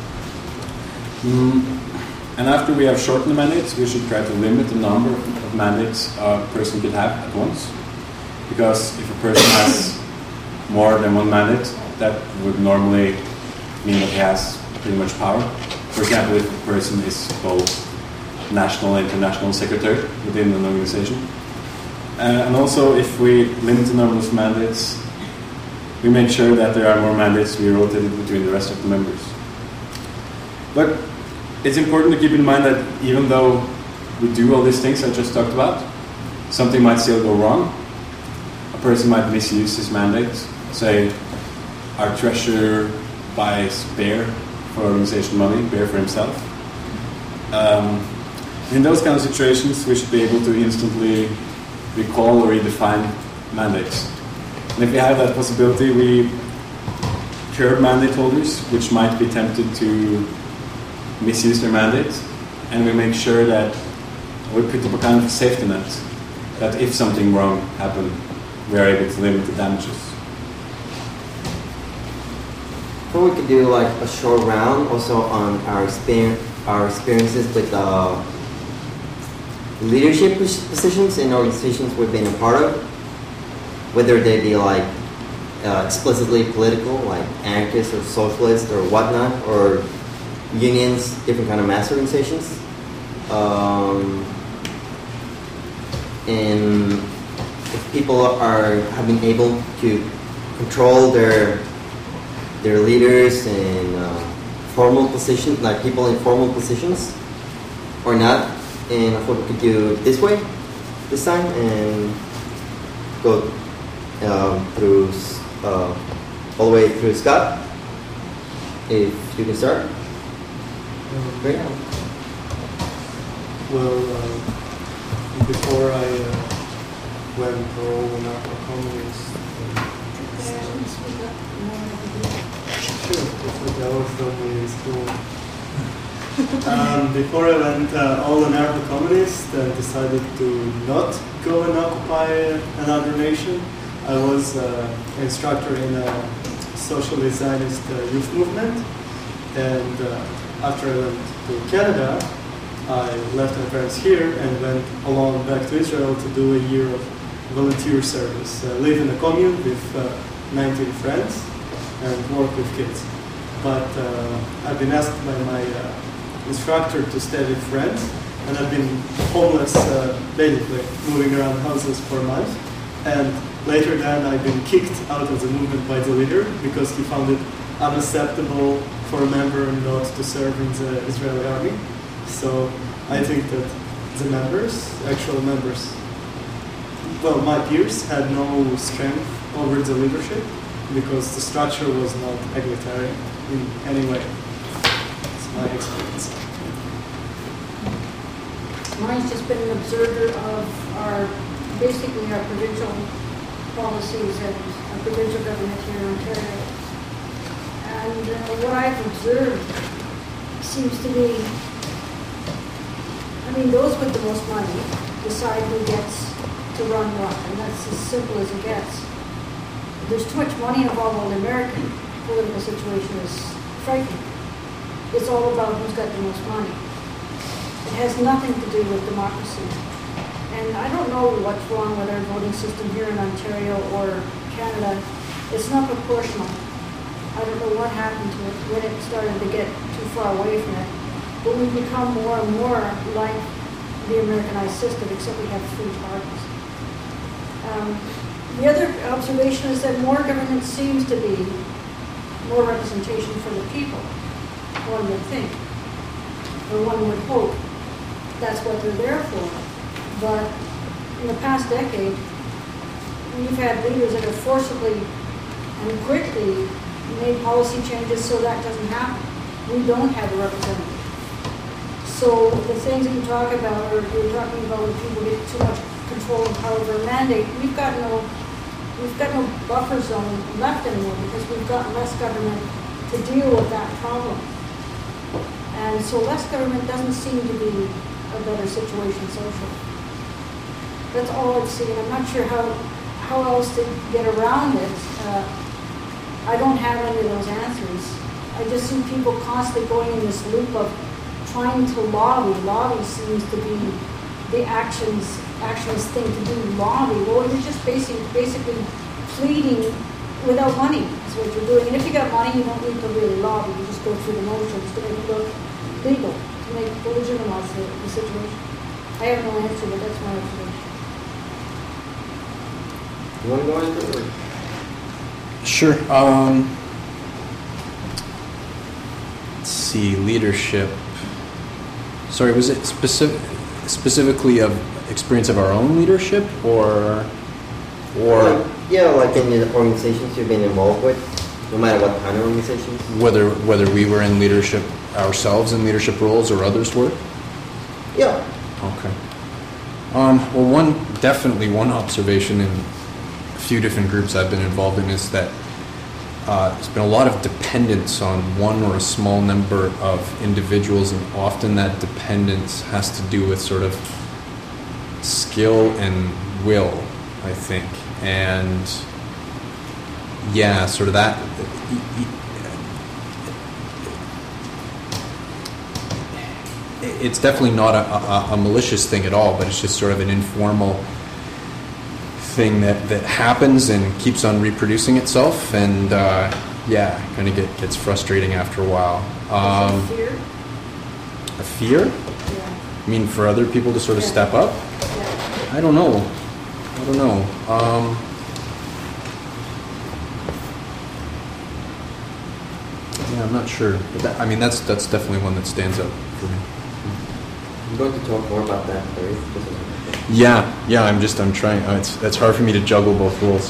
Mm. And after we have shortened the mandates, we should try to limit the number of mandates a person could have at once. Because if a person has more than one mandate, that would normally mean that he has pretty much power. For example, if a person is both national and international secretary within an organization. Uh, and also, if we limit the number of mandates, we make sure that there are more mandates to be rotated between the rest of the members. But it's important to keep in mind that even though we do all these things I just talked about, something might still go wrong. A person might misuse his mandate. Say, our treasurer buys beer for organization money, beer for himself. Um, in those kind of situations, we should be able to instantly recall or redefine mandates. And if we have that possibility, we curb mandate holders, which might be tempted to misuse their mandate, and we make sure that we put up a kind of safety net, that if something wrong happened, we are able to limit the damages. So we could do like a short round also on our experience, our experiences with uh, leadership positions in organizations we've been a part of, whether they be like uh, explicitly political, like anarchist or socialist or whatnot, or unions, different kind of mass organizations. Um, and if people are have been able to control their their leaders in uh, formal positions, like people in formal positions, or not. And I thought we could do it this way, this time, and go um, through uh, all the way through Scott. If you can start. Um, Right now. Well, uh, before I uh, went pro anarcho-communist, sure, that was from me in school. um, before I went uh, all anarcho-communist and decided to not go and occupy another nation, I was uh, an instructor in a socialist Zionist uh, youth movement, and uh, after I went to Canada, I left my parents here and went alone back to Israel to do a year of volunteer service. I live in a commune with uh, nineteen friends and work with kids. But uh, I've been asked by my uh, instructor to stay with friends, and I've been homeless, uh, basically, moving around houses for a month. And later then I've been kicked out of the movement by the leader because he found it unacceptable for a member not to serve in the Israeli army. So I think that the members, actual members, well, my peers had no strength over the leadership because the structure was not egalitarian in any way. It's my experience. Mine's just been an observer of our, basically our provincial policies and our provincial government here in Ontario. And uh, what I've observed seems to be, I mean, those with the most money decide who gets to run what, and that's as simple as it gets. There's too much money involved in the American political situation is frightening. It's all about who's got the most money. It has nothing to do with democracy. And I don't know what's wrong with our voting system here in Ontario or Canada. It's not proportional. I don't know what happened to it when it started to get too far away from it. But we've become more and more like the Americanized system, except we have three parties. Um, the other observation is that more government seems to be more representation for the people, one would think, or one would hope. That's what they're there for. But in the past decade, we've had leaders that have forcibly and quickly made policy changes so that doesn't happen. We don't have a representative. So the things that you talk about, or you're talking about when people get too much control and power over a mandate, we've got no, we've got no buffer zone left anymore because we've got less government to deal with that problem. And so less government doesn't seem to be a better situation socially. That's all I've seen. I'm not sure how, how else to get around it. Uh, I don't have any of those answers. I just see people constantly going in this loop of trying to lobby. Lobby seems to be the actions, actions thing to do, lobby. Well, you're just basic, basically pleading without money is what you're doing. And if you got money, you don't need to really lobby. You just go through the motions to make it look legal, to make to legitimize the, the situation. I have no answer, but that's my observation. You want to go into it? Sure. Um, let's see, leadership. Sorry, was it specific, specifically of experience of our own leadership, or, or Like, yeah, like in the organizations you've been involved with, no matter what kind of organizations? whether whether we were in leadership ourselves in leadership roles or others were? Yeah. Okay. Um, well, one definitely one observation in a few different groups I've been involved in is that uh, there's been a lot of dependence on one or a small number of individuals, and often that dependence has to do with sort of skill and will, I think. And yeah, sort of that. It's definitely not a, a, a malicious thing at all, but it's just sort of an informal thing that, that happens and keeps on reproducing itself, and uh, yeah, kind of get, gets frustrating after a while. Um, fear? A fear? Yeah. I mean, for other people to sort of Yeah. step up? Yeah. I don't know. I don't know. Um, yeah, I'm not sure. But that, I mean, that's that's definitely one that stands out for me. I'm going to talk more about that, Barry. Yeah, yeah. I'm just I'm trying. Uh, it's it's hard for me to juggle both roles.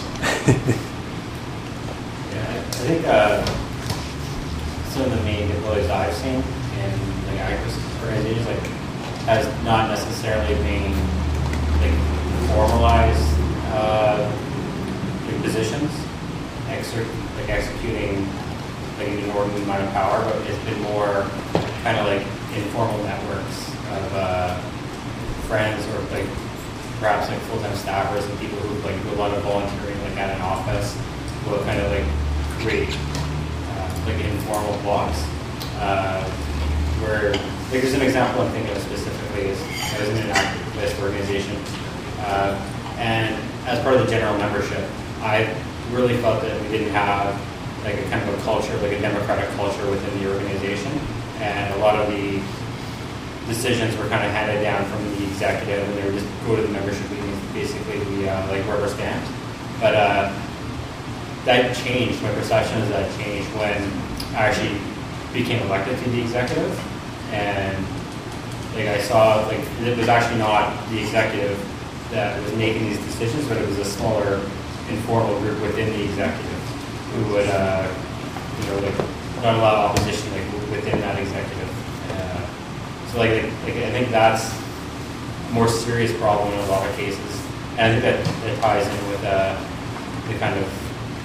Yeah, I I think uh, some of the main difficulties I've seen in like activist organizations like has not necessarily been like formalized uh, like, positions, exer- like executing like an inordinate amount of power, but it's been more kind of like informal networks of uh, friends or like perhaps like full-time staffers and people who like do a lot of volunteering like at an office will kind of like create uh, like informal blocks uh, where like there's an example I'm thinking of specifically is I was in an activist organization uh, and as part of the general membership I really felt that we didn't have like a kind of a culture, like a democratic culture within the organization, and a lot of the decisions were kind of handed down from the executive, and they would just go to the membership meetings, basically the uh, like rubber stamped. But uh, that changed. My perception is that changed when I actually became elected to the executive, and like I saw, like it was actually not the executive that was making these decisions, but it was a smaller informal group within the executive who would, uh, you know, like not allow opposition like within that executive. Uh, so like, like, like I think that's a more serious problem in a lot of cases, and I think that, that ties in with uh, the kind of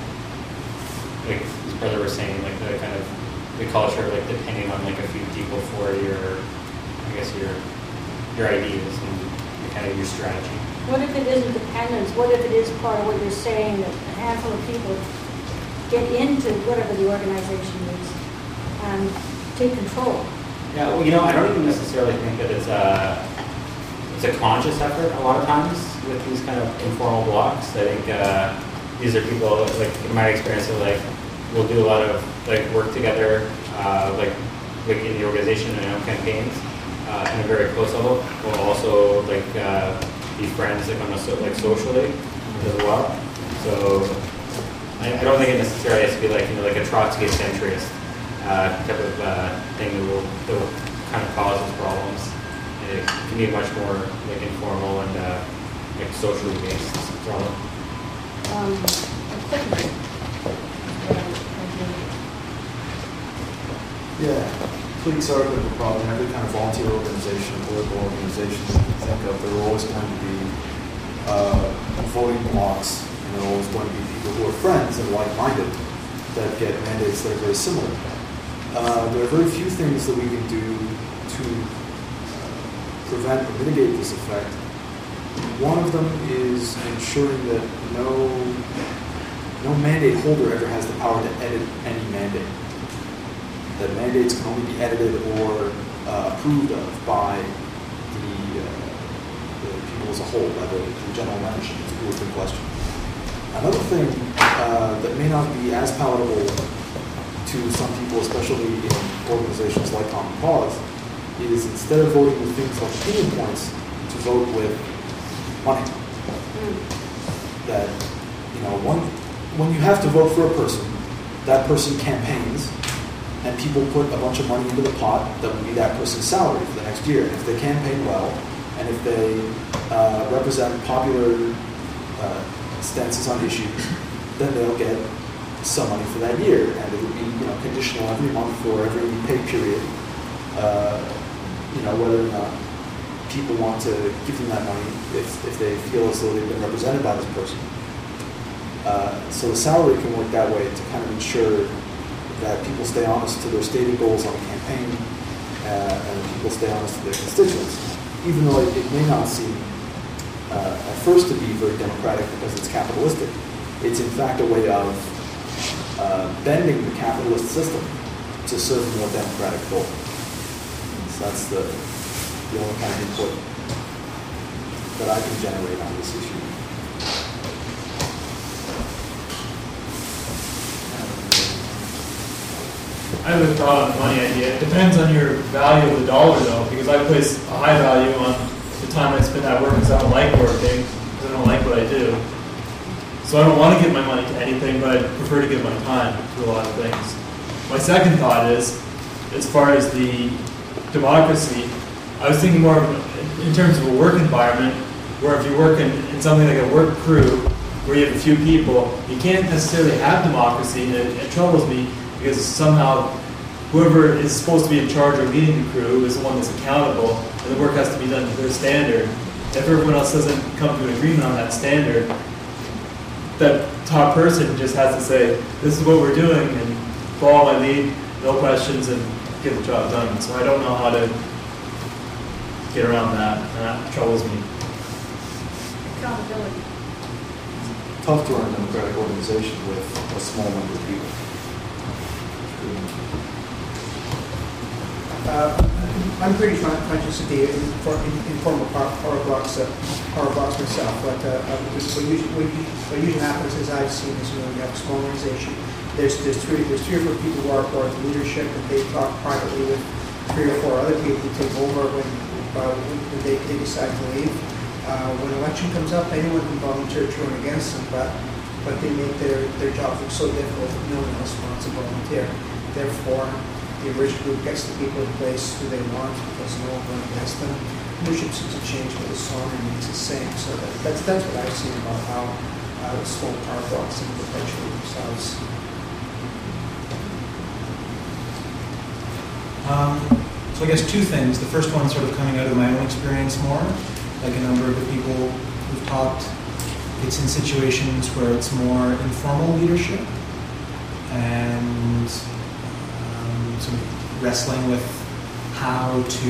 like his brother was saying, like the kind of the culture of like depending on like a few people for your, I guess your your ideas and your, kind of your strategy. What if it isn't dependence? What if it is part of what you're saying, that a handful of people get into whatever the organization is and take control? Yeah, well, you know, I don't even necessarily think that it's a it's a conscious effort a lot of times with these kind of informal blocks. I think uh, these are people, like in my experience, of like we'll do a lot of like work together, uh, like like in the organization and our campaigns uh, in a very close level. We'll also like uh, be friends like on a so, like socially as well. So I, I don't think it necessarily has to be like you know like a Trotsky centrist uh, type of uh, thing that will that will kind of cause us problems. And it can be much more like informal and uh, like socially based problem. um, applicable. Yeah, cliques are a bit of a problem. Every kind of volunteer organization, political organization that you think of, there are always going to be uh, voting blocks, and there are always going to be people who are friends and like-minded that get mandates that are very similar. Uh, there are very few things that we can do to prevent or mitigate this effect. One of them is ensuring that no, no mandate holder ever has the power to edit any mandate. That mandates can only be edited or uh, approved of by the, uh, the people as a whole, by the, the general membership, who is the question. Another thing uh, that may not be as palatable to some people, especially in organizations like Common Cause, is instead of voting with things like opinion points, to vote with money. That, you know, one, when you have to vote for a person, that person campaigns, and people put a bunch of money into the pot that would be that person's salary for the next year. And if they campaign well, and if they uh, represent popular uh, stances on issues, then they'll get some money for that year. And it would be, you know, conditional every month or every pay period, uh, you know, whether or not people want to give them that money if, if they feel as though they've been represented by this person. Uh, so the salary can work that way to kind of ensure that people stay honest to their stated goals on the campaign, uh, and people stay honest to their constituents. Even though it, it may not seem uh, at first to be very democratic because it's capitalistic, it's in fact a way of uh, bending the capitalist system to serve a more democratic goal. So that's the, the only kind of input that I can generate on this issue. I have a thought on the money idea. It depends on your value of the dollar, though, because I place a high value on the time I spend at work because I don't like working, because I don't like what I do. So I don't want to give my money to anything, but I prefer to give my time to a lot of things. My second thought is, as far as the democracy, I was thinking more of in terms of a work environment, where if you work in, in something like a work crew, where you have a few people, you can't necessarily have democracy, and it, it troubles me, because somehow whoever is supposed to be in charge of leading the crew is the one that's accountable, and the work has to be done to their standard. If everyone else doesn't come to an agreement on that standard, that top person just has to say, this is what we're doing, and follow my lead, no questions, and get the job done. So I don't know how to get around that, and that troubles me. Accountability. Tough to run a democratic organization with a small number of people. Uh, I'm pretty conscious of the informal power blocks, uh, power blocks myself, but uh, what, usually, what usually happens is I've seen is when you have a small organization, there's there's three there's three or four people who are part of the leadership, and they talk privately with three or four other people who take over when, uh, when they, they decide to leave. Uh, when election comes up, anyone can volunteer to run against them, but but they make their, their jobs look so difficult that no one else wants to volunteer. Therefore, the original group gets the people in place who they want because no one went against them. Leadership seems to change, but the song remains the same. So that, that's that's what I've seen about how uh, small power blocks and perpetuate themselves. Um, so I guess two things. The first one sort of coming out of my own experience more, like a number of the people who've talked, it's in situations where it's more informal leadership and um, sort of wrestling with how to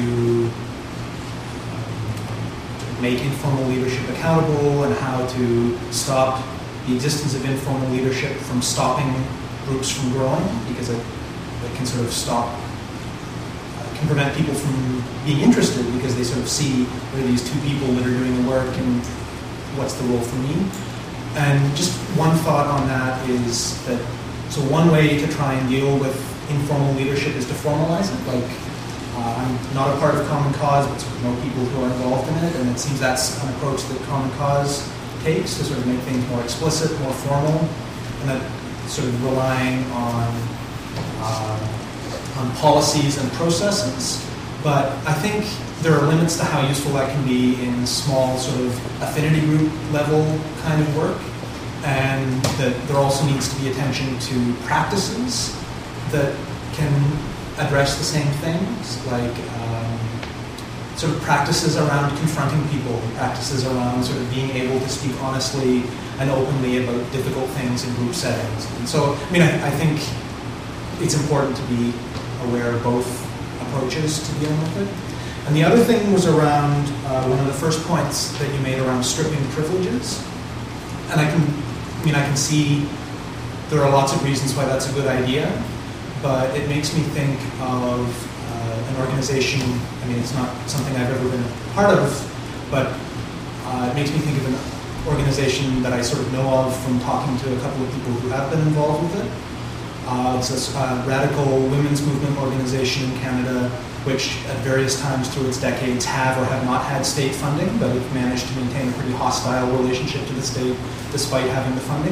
um, make informal leadership accountable and how to stop the existence of informal leadership from stopping groups from growing, because it, it can sort of stop can prevent people from being interested because they sort of see what are these two people that are doing the work and what's the role for me. And just one thought on that is that, so one way to try and deal with informal leadership is to formalize it. Like, uh, I'm not a part of Common Cause, but sort of know people who are involved in it, and it seems that's an approach that Common Cause takes to sort of make things more explicit, more formal, and that sort of relying on uh, on policies and processes, but I think there are limits to how useful that can be in small sort of affinity group level kind of work. and that there also needs to be attention to practices that can address the same things, like um, sort of practices around confronting people, practices around sort of being able to speak honestly and openly about difficult things in group settings. And so, I mean, I, I think it's important to be aware of both approaches to dealing with it. And the other thing was around uh, one of the first points that you made around stripping privileges. And I can, I mean, I can see there are lots of reasons why that's a good idea, but it makes me think of uh, an organization. I mean, it's not something I've ever been a part of, but uh, it makes me think of an organization that I sort of know of from talking to a couple of people who have been involved with it. Uh, it's a uh, radical women's movement organization in Canada, which at various times through its decades have or have not had state funding, but have managed to maintain a pretty hostile relationship to the state despite having the funding.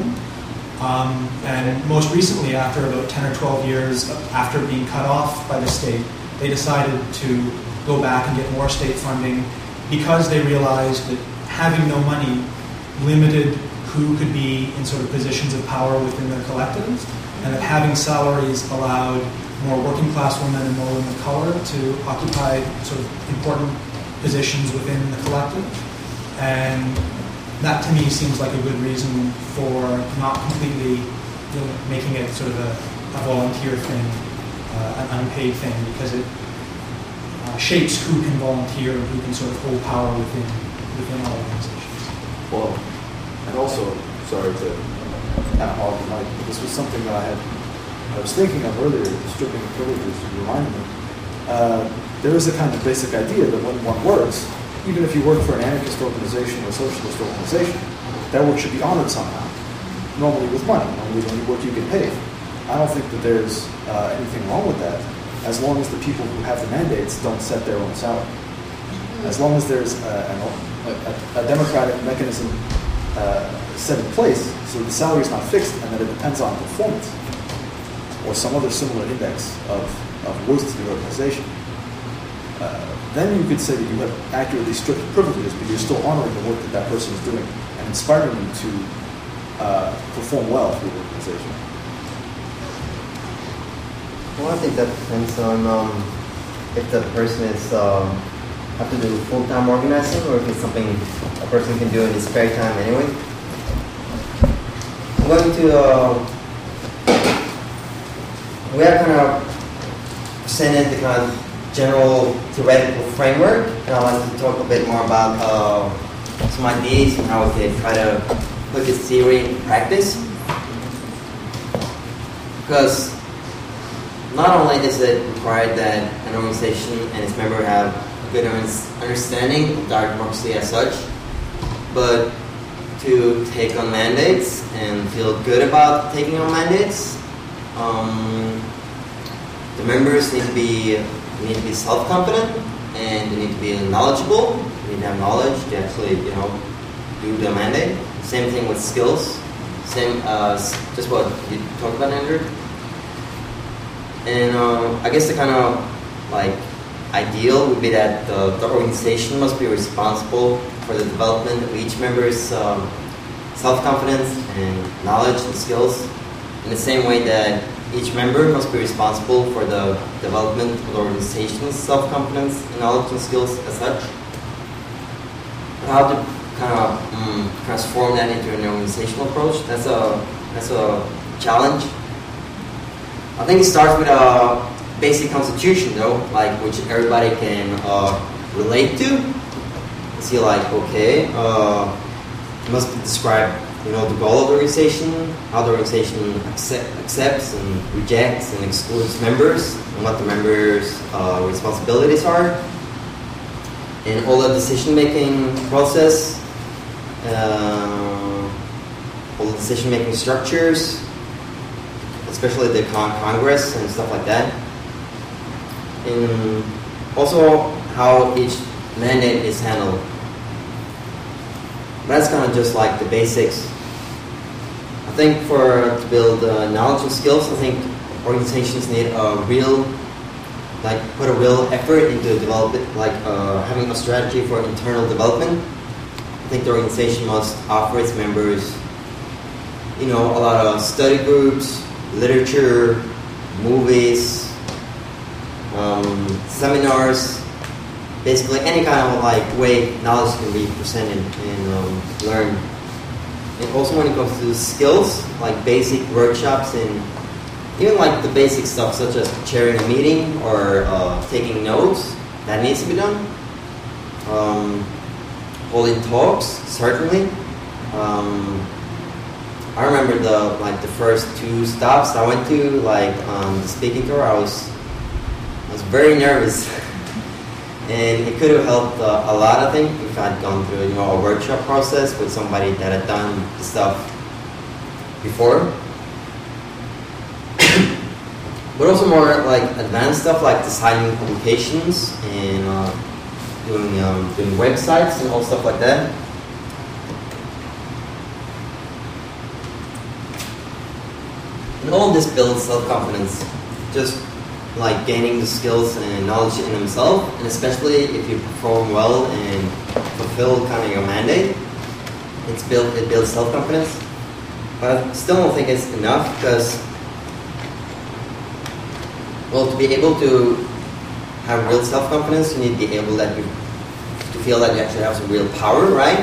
Um, and most recently, after about ten or twelve years after being cut off by the state, they decided to go back and get more state funding because they realized that having no money limited who could be in sort of positions of power within their collectives, and that having salaries allowed more working class women and more women of color to occupy sort of important positions within the collective. And that to me seems like a good reason for not completely, you know, making it sort of a, a volunteer thing, uh, an unpaid thing, because it uh, shapes who can volunteer and who can sort of hold power within within our organizations. Well, and also, sorry to kind of hog the mic, but this was something that I had, I was thinking of earlier, stripping the privileges, you reminded me. Uh, there is a kind of basic idea that when one works, even if you work for an anarchist organization or a socialist organization, that work should be honored somehow. Normally with money, normally when you work you get paid. I don't think that there's uh, anything wrong with that, as long as the people who have the mandates don't set their own salary. As long as there's a, a, a democratic mechanism uh, set in place, so the salary is not fixed and that it depends on performance or some other similar index of, of worth to the organization. Uh, then you could say that you have accurately stripped privileges, but you're still honoring the work that that person is doing and inspiring them to uh, perform well for the organization. Well, I think that depends on um, if the person is um, have to do full-time organizing or if it's something a person can do in his spare time anyway. I'm going to, uh, we have kind of presented the kind of general theoretical framework, and I'd like to talk a bit more about uh, some ideas and how we can try to put this theory into practice. Because not only is it required that an organization and its member have a good understanding of direct democracy as such, but to take on mandates and feel good about taking on mandates, um, the members need to be need to be self-confident and they need to be knowledgeable. They need to have knowledge to actually, you know, do the mandate. Same thing with skills. Same as just what you talked about, Andrew. And uh, I guess the kind of like ideal would be that the, the organization must be responsible for the development of each member's um, self-confidence and knowledge and skills in the same way that each member must be responsible for the development of the organization's self-confidence and knowledge and skills as such. But how to kind of um, transform that into an organizational approach, that's a, that's a challenge. I think it starts with a basic constitution though, like which everybody can uh, relate to. See like, okay, uh, it must describe, you know, the goal of the organization, how the organization accept, accepts and rejects and excludes members, and what the members' uh, responsibilities are, and all the decision-making process, uh, all the decision-making structures, especially the con- Congress and stuff like that, and also how each mandate is handled. That's kind of just like the basics. I think for to build uh, knowledge and skills, I think organizations need a real, like put a real effort into developing, like uh, having a strategy for internal development. I think the organization must offer its members you know, a lot of study groups, literature, movies, um, seminars, basically any kind of like way knowledge can be presented and um, learned. And also when it comes to skills, like basic workshops and even like the basic stuff such as chairing a meeting or uh, taking notes, that needs to be done. Um, holding talks, certainly. Um, I remember the like the first two stops I went to, like um, the speaking tour. I was I was very nervous, and it could have helped uh, a lot. I think if I'd gone through you know a workshop process with somebody that had done the stuff before. But also more like advanced stuff, like designing publications and uh, doing um, doing websites and all stuff like that. And all of this builds self-confidence, just like gaining the skills and knowledge in himself, and especially if you perform well and fulfill kind of your mandate, it's built. It builds self-confidence. But I still don't think it's enough because. Well, to be able to have real self-confidence, you need to be able that you, to feel that you actually have some real power, right?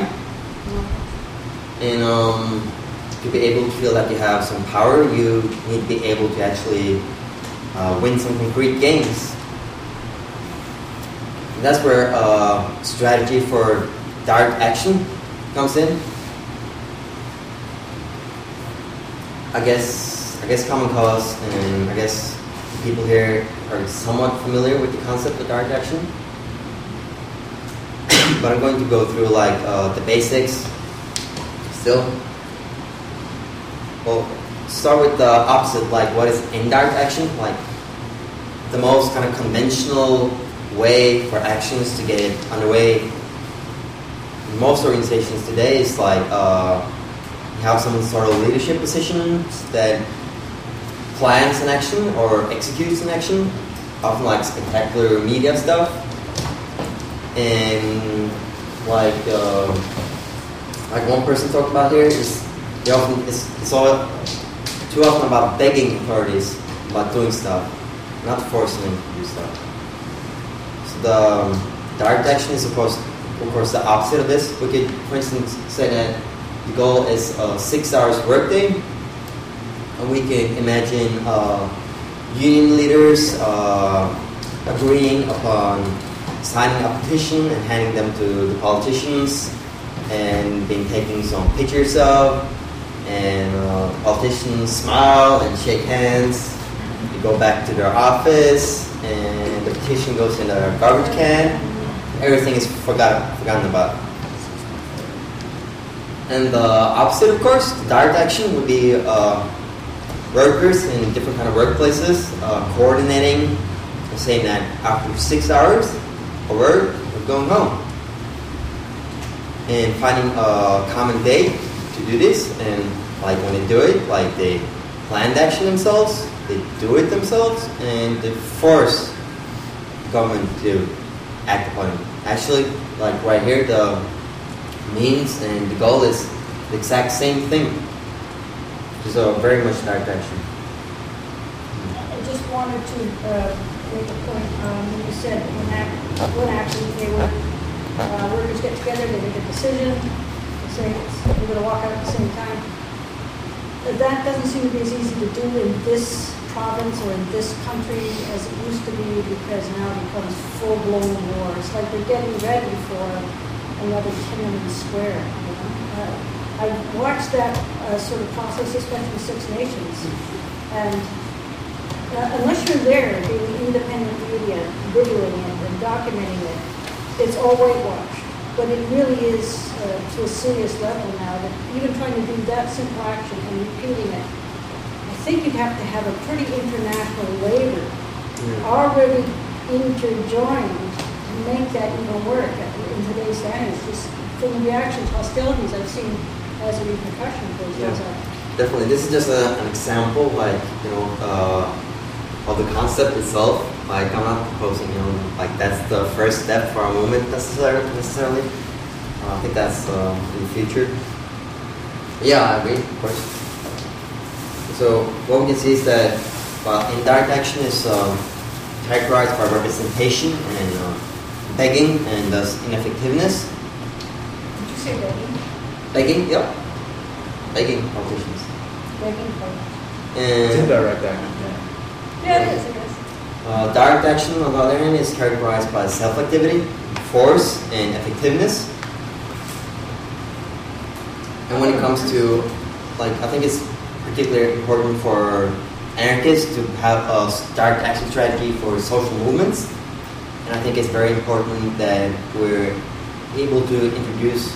And um, to be able to feel that you have some power, you need to be able to actually uh, win some concrete games. And that's where uh, strategy for direct action comes in. I guess, I guess Common Cause and I guess people here are somewhat familiar with the concept of direct action, but I'm going to go through like uh, the basics still. Well, start with the opposite, like what is indirect action? Like the most kind of conventional way for actions to get underway in most organizations today is like uh, you have some sort of leadership positions that plans an action or executes an action, often like spectacular media stuff, and like uh, like one person talked about here is they often it's, it's all too often about begging authorities about doing stuff, not forcing them to do stuff. So the um, direct action is of course of course the opposite of this. We could, for instance, say that the goal is a six hours workday. And we can imagine uh, union leaders uh, agreeing upon signing a petition and handing them to the politicians and being taking some pictures of, and uh, politicians smile and shake hands. They go back to their office and the petition goes in a garbage can. Everything is forgotten, forgotten about. And the opposite, of course, the direct action would be uh, workers in different kind of workplaces uh, coordinating and saying that after six hours of work, we're going home. And finding a common day to do this, and like when they do it, like they plan the action themselves, they do it themselves, and they force government to act upon it. Actually, like right here, the means and the goal is the exact same thing. So very much direct action. I just wanted to uh, make a point. Um, when you said when, act, when actually they were uh, workers get together, they make a decision, they say it's, we're going to walk out at the same time. That doesn't seem to be as easy to do in this province or in this country as it used to be, because now it becomes full-blown war. It's like they're getting ready for another Tiananmen Square. You know? uh, I watched that uh, sort of process, especially Six Nations, and uh, unless you're there being independent media, videoing it and documenting it, it's all whitewashed. But it really is uh, to a serious level now that even trying to do that simple action and repeating it, I think you'd have to have a pretty international labor yeah. already interjoined to make that even work in today's standards. Just from the reactions, hostilities I've seen as a repercussion for those. Yeah, definitely. This is just a, an example, like, you know, uh, of the concept itself. Like, I'm not proposing, you know, like that's the first step for our movement necessarily. necessarily. Uh, I think that's uh, in the future. Yeah, I agree, of course. So what we can see is that uh, indirect action is um, characterized by representation and uh, begging and thus ineffectiveness. Did you say begging? Begging, yep. Begging politicians. Begging for And indirect action. Yeah, it is, it is. Uh, direct action, on the other hand, is characterized by self-activity, force, and effectiveness. And when it comes to, like, I think it's particularly important for anarchists to have a direct action strategy for social movements. And I think it's very important that we're able to introduce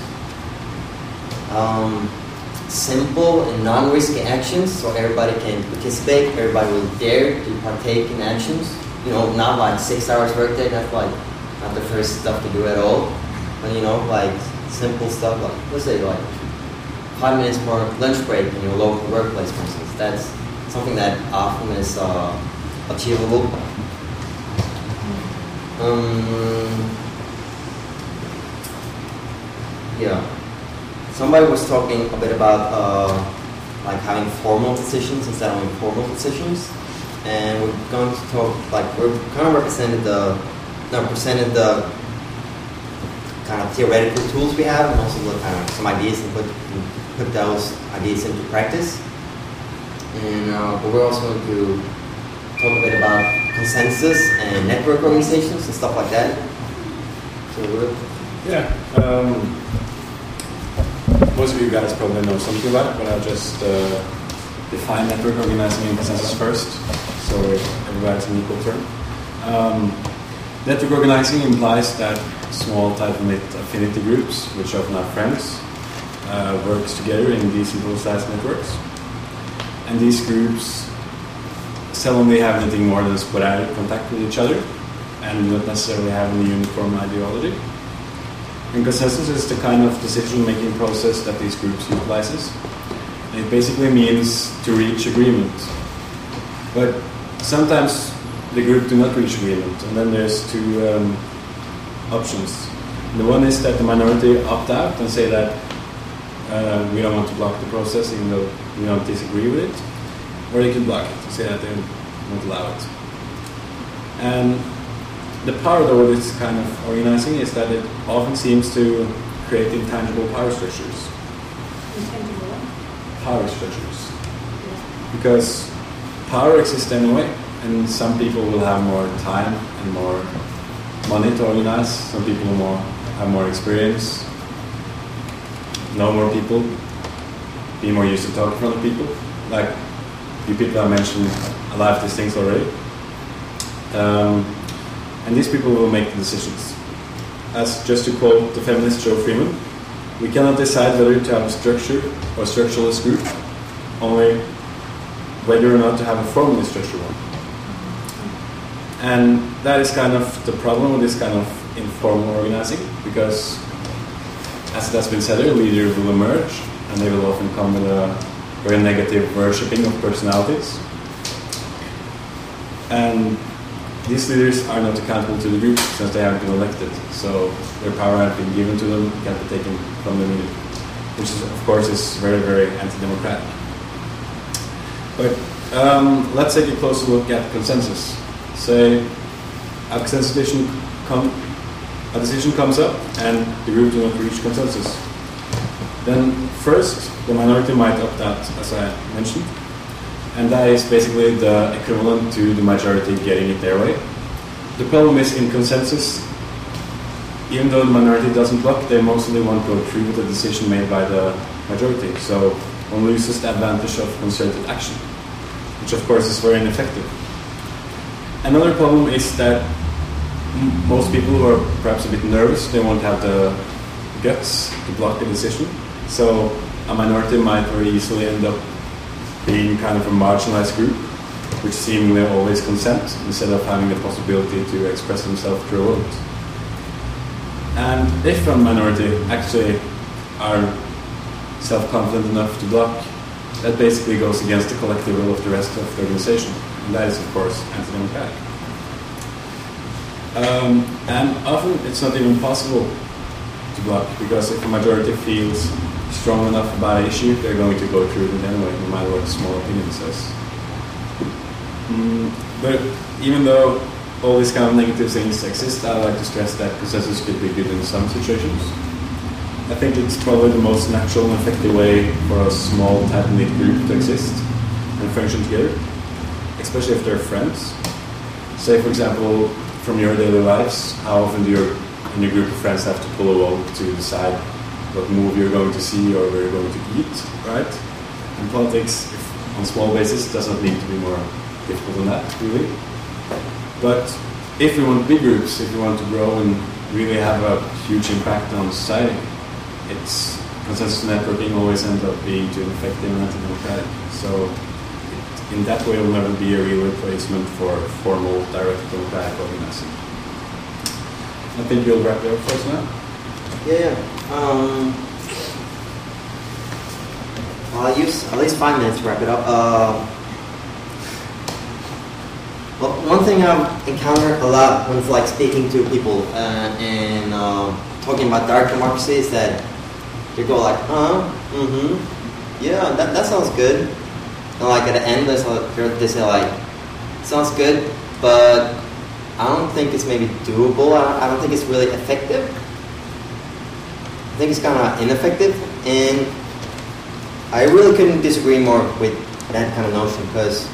um, simple and non-risky actions so everybody can participate, everybody will dare to partake in actions. You know, not like six hours workday, that's like not the first stuff to do at all. But you know, like simple stuff like, let's say like five minutes more lunch break in your local workplace, for instance. That's something that often is uh, achievable. Um, yeah. Somebody was talking a bit about uh, like having formal decisions instead of informal decisions, and we're going to talk like we're kind of represented the, no, presented the kind of theoretical tools we have, and also the kind of some ideas and put put those ideas into practice. And uh, but we're also going to talk a bit about consensus and network organizations and stuff like that. So we're yeah. Um, Most of you guys probably know something about it, but I'll just uh, define network organizing and consensus first, so everybody's an equal term. Um, network organizing implies that small, tight-knit affinity groups, which often are friends, uh, works together in decentralized networks. And these groups seldomly have anything more than sporadic contact with each other, and do not necessarily have any uniform ideology. And consensus is the kind of decision-making process that these groups utilizes. And it basically means to reach agreement. But sometimes the group do not reach agreement, and then there's two um, options. And the one is that the minority opt out and say that uh, we don't want to block the process even though we don't disagree with it. Or they can block it and say that they won't allow it. And the power, though, of this kind of organizing is that it often seems to create intangible power structures. Intangible what? Power structures. Because power exists anyway, and some people will have more time and more money to organize. Some people more, have more experience, know more people, be more used to talk in front of people. Like you people have mentioned a lot of these things already. Um, And these people will make the decisions. As just to quote the feminist Joe Freeman, we cannot decide whether to have a structure or structuralist group, only whether or not to have a formally structured one. And that is kind of the problem with this kind of informal organizing, because as it has been said, a leader will emerge, and they will often come with a very negative worshipping of personalities. And these leaders are not accountable to the group since they haven't been elected, so their power has been given to them, can't be taken from them either, which is, of course, is very, very anti-democratic. But um, let's take a closer look at consensus. Say a consensus decision, come, a decision comes up and the group do not reach consensus. Then first, the minority might opt out, as I mentioned. And that is basically the equivalent to the majority getting it their way. The problem is in consensus, even though the minority doesn't block, they mostly want to go through with the decision made by the majority. So one loses the advantage of concerted action, which of course is very ineffective. Another problem is that m- most people who are perhaps a bit nervous, they won't have the guts to block the decision. So a minority might very easily end up being kind of a marginalized group, which seemingly always consent, instead of having the possibility to express themselves through a vote. And if a minority actually are self-confident enough to block, that basically goes against the collective will of the rest of the organization. And that is, of course, anti-democratic. Um, and often it's not even possible to block, because if a majority feels strong enough about an issue, they're going to go through it anyway, no matter what a small opinion says. Mm, but even though all these kind of negative things exist, I like to stress that consensus could be good in some situations. I think it's probably the most natural and effective way for a small, tight-knit group to exist and function together, especially if they're friends. Say, for example, from your daily lives, how often do your, and your group of friends have to pull a vote to decide what movie you're going to see or where you're going to eat, right? In politics, if on a small basis, does not need to be more difficult than that, really. But if we want big groups, if we want to grow and really have a huge impact on society, it's consensus networking always ends up being too effective and anti-democratic. So it, in that way, it will never be a real replacement for formal, direct democratic organizing. I think you'll wrap it up for us now. Yeah, yeah. Um, well, I'll use at least five minutes to wrap it up. Uh, well, one thing I've encountered a lot when like speaking to people uh, and uh, talking about direct democracy is that they go like, uh, mm-hmm, yeah, that, that sounds good. And like at the end, they say like, sounds good, but I don't think it's maybe doable. I don't think it's really effective. I think it's kind of ineffective, and I really couldn't disagree more with that kind of notion, because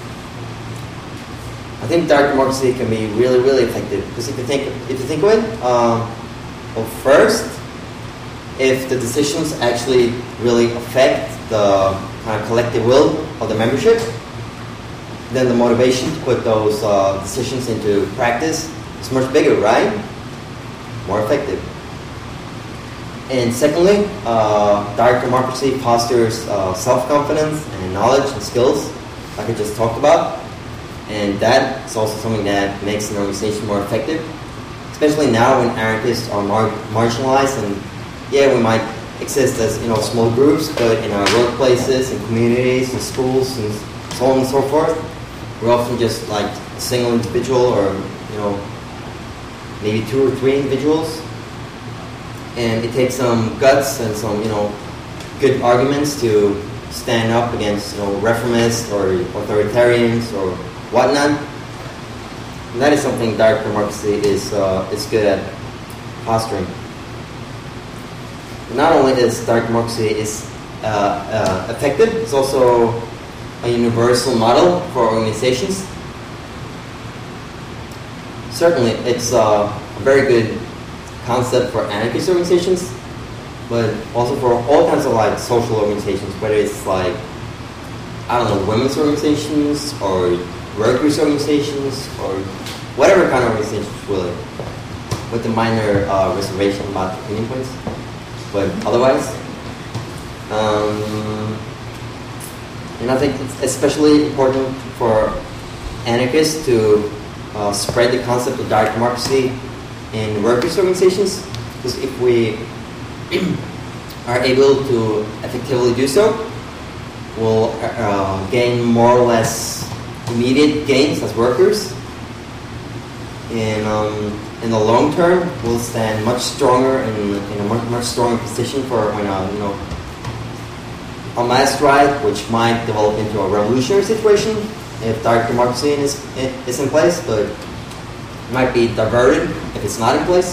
I think direct democracy can be really, really effective. Because if you think, if you think of it, um, well, first, if the decisions actually really affect the kind of collective will of the membership, then the motivation to put those uh, decisions into practice is much bigger, right? More effective. And secondly, uh, direct democracy fosters uh, self-confidence and knowledge and skills, like I just talked about. And that is also something that makes an organization more effective, especially now when anarchists are mar- marginalized. And yeah, we might exist as, you know, small groups, but in our workplaces and communities and schools and so on and so forth, we're often just like a single individual, or, you know, maybe two or three individuals. And it takes some guts and some, you know, good arguments to stand up against, you know, reformists or authoritarians or whatnot. And that is something direct democracy is uh, is good at fostering. But not only is direct democracy is uh, uh, effective, it's also a universal model for organizations. Certainly, it's uh, a very good concept for anarchist organizations, but also for all kinds of like social organizations, whether it's like, I don't know, women's organizations or workers organizations or whatever kind of organizations, really, with the minor uh, reservation about the opinion points. But otherwise, um, and I think it's especially important for anarchists to uh, spread the concept of direct democracy in workers' organizations, because if we are able to effectively do so, we'll uh, gain more or less immediate gains as workers. And um, in the long term, we'll stand much stronger and in a much, much stronger position for when uh, you know, a mass strike, which might develop into a revolutionary situation if direct democracy is is in place, but might be diverted if it's not in place.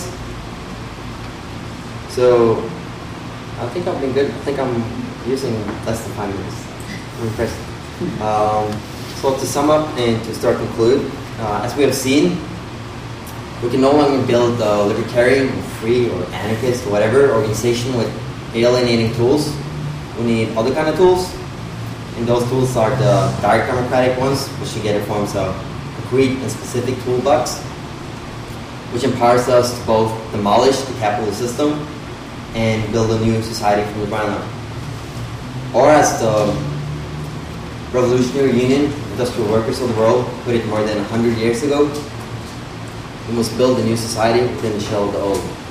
So I think I've been good. I think I'm using less than five minutes. I'm impressed. Um, so to sum up and to start conclude, uh, as we have seen, we can no longer build a libertarian, or free, or anarchist, or whatever organization with alienating tools. We need other kind of tools, and those tools are the direct democratic ones, which you get in forms of concrete and specific toolbox, which empowers us to both demolish the capitalist system and build a new society from the ground up. Or as the Revolutionary Union, Industrial Workers of the World, put it more than one hundred years ago, we must build a new society within the shell of the old.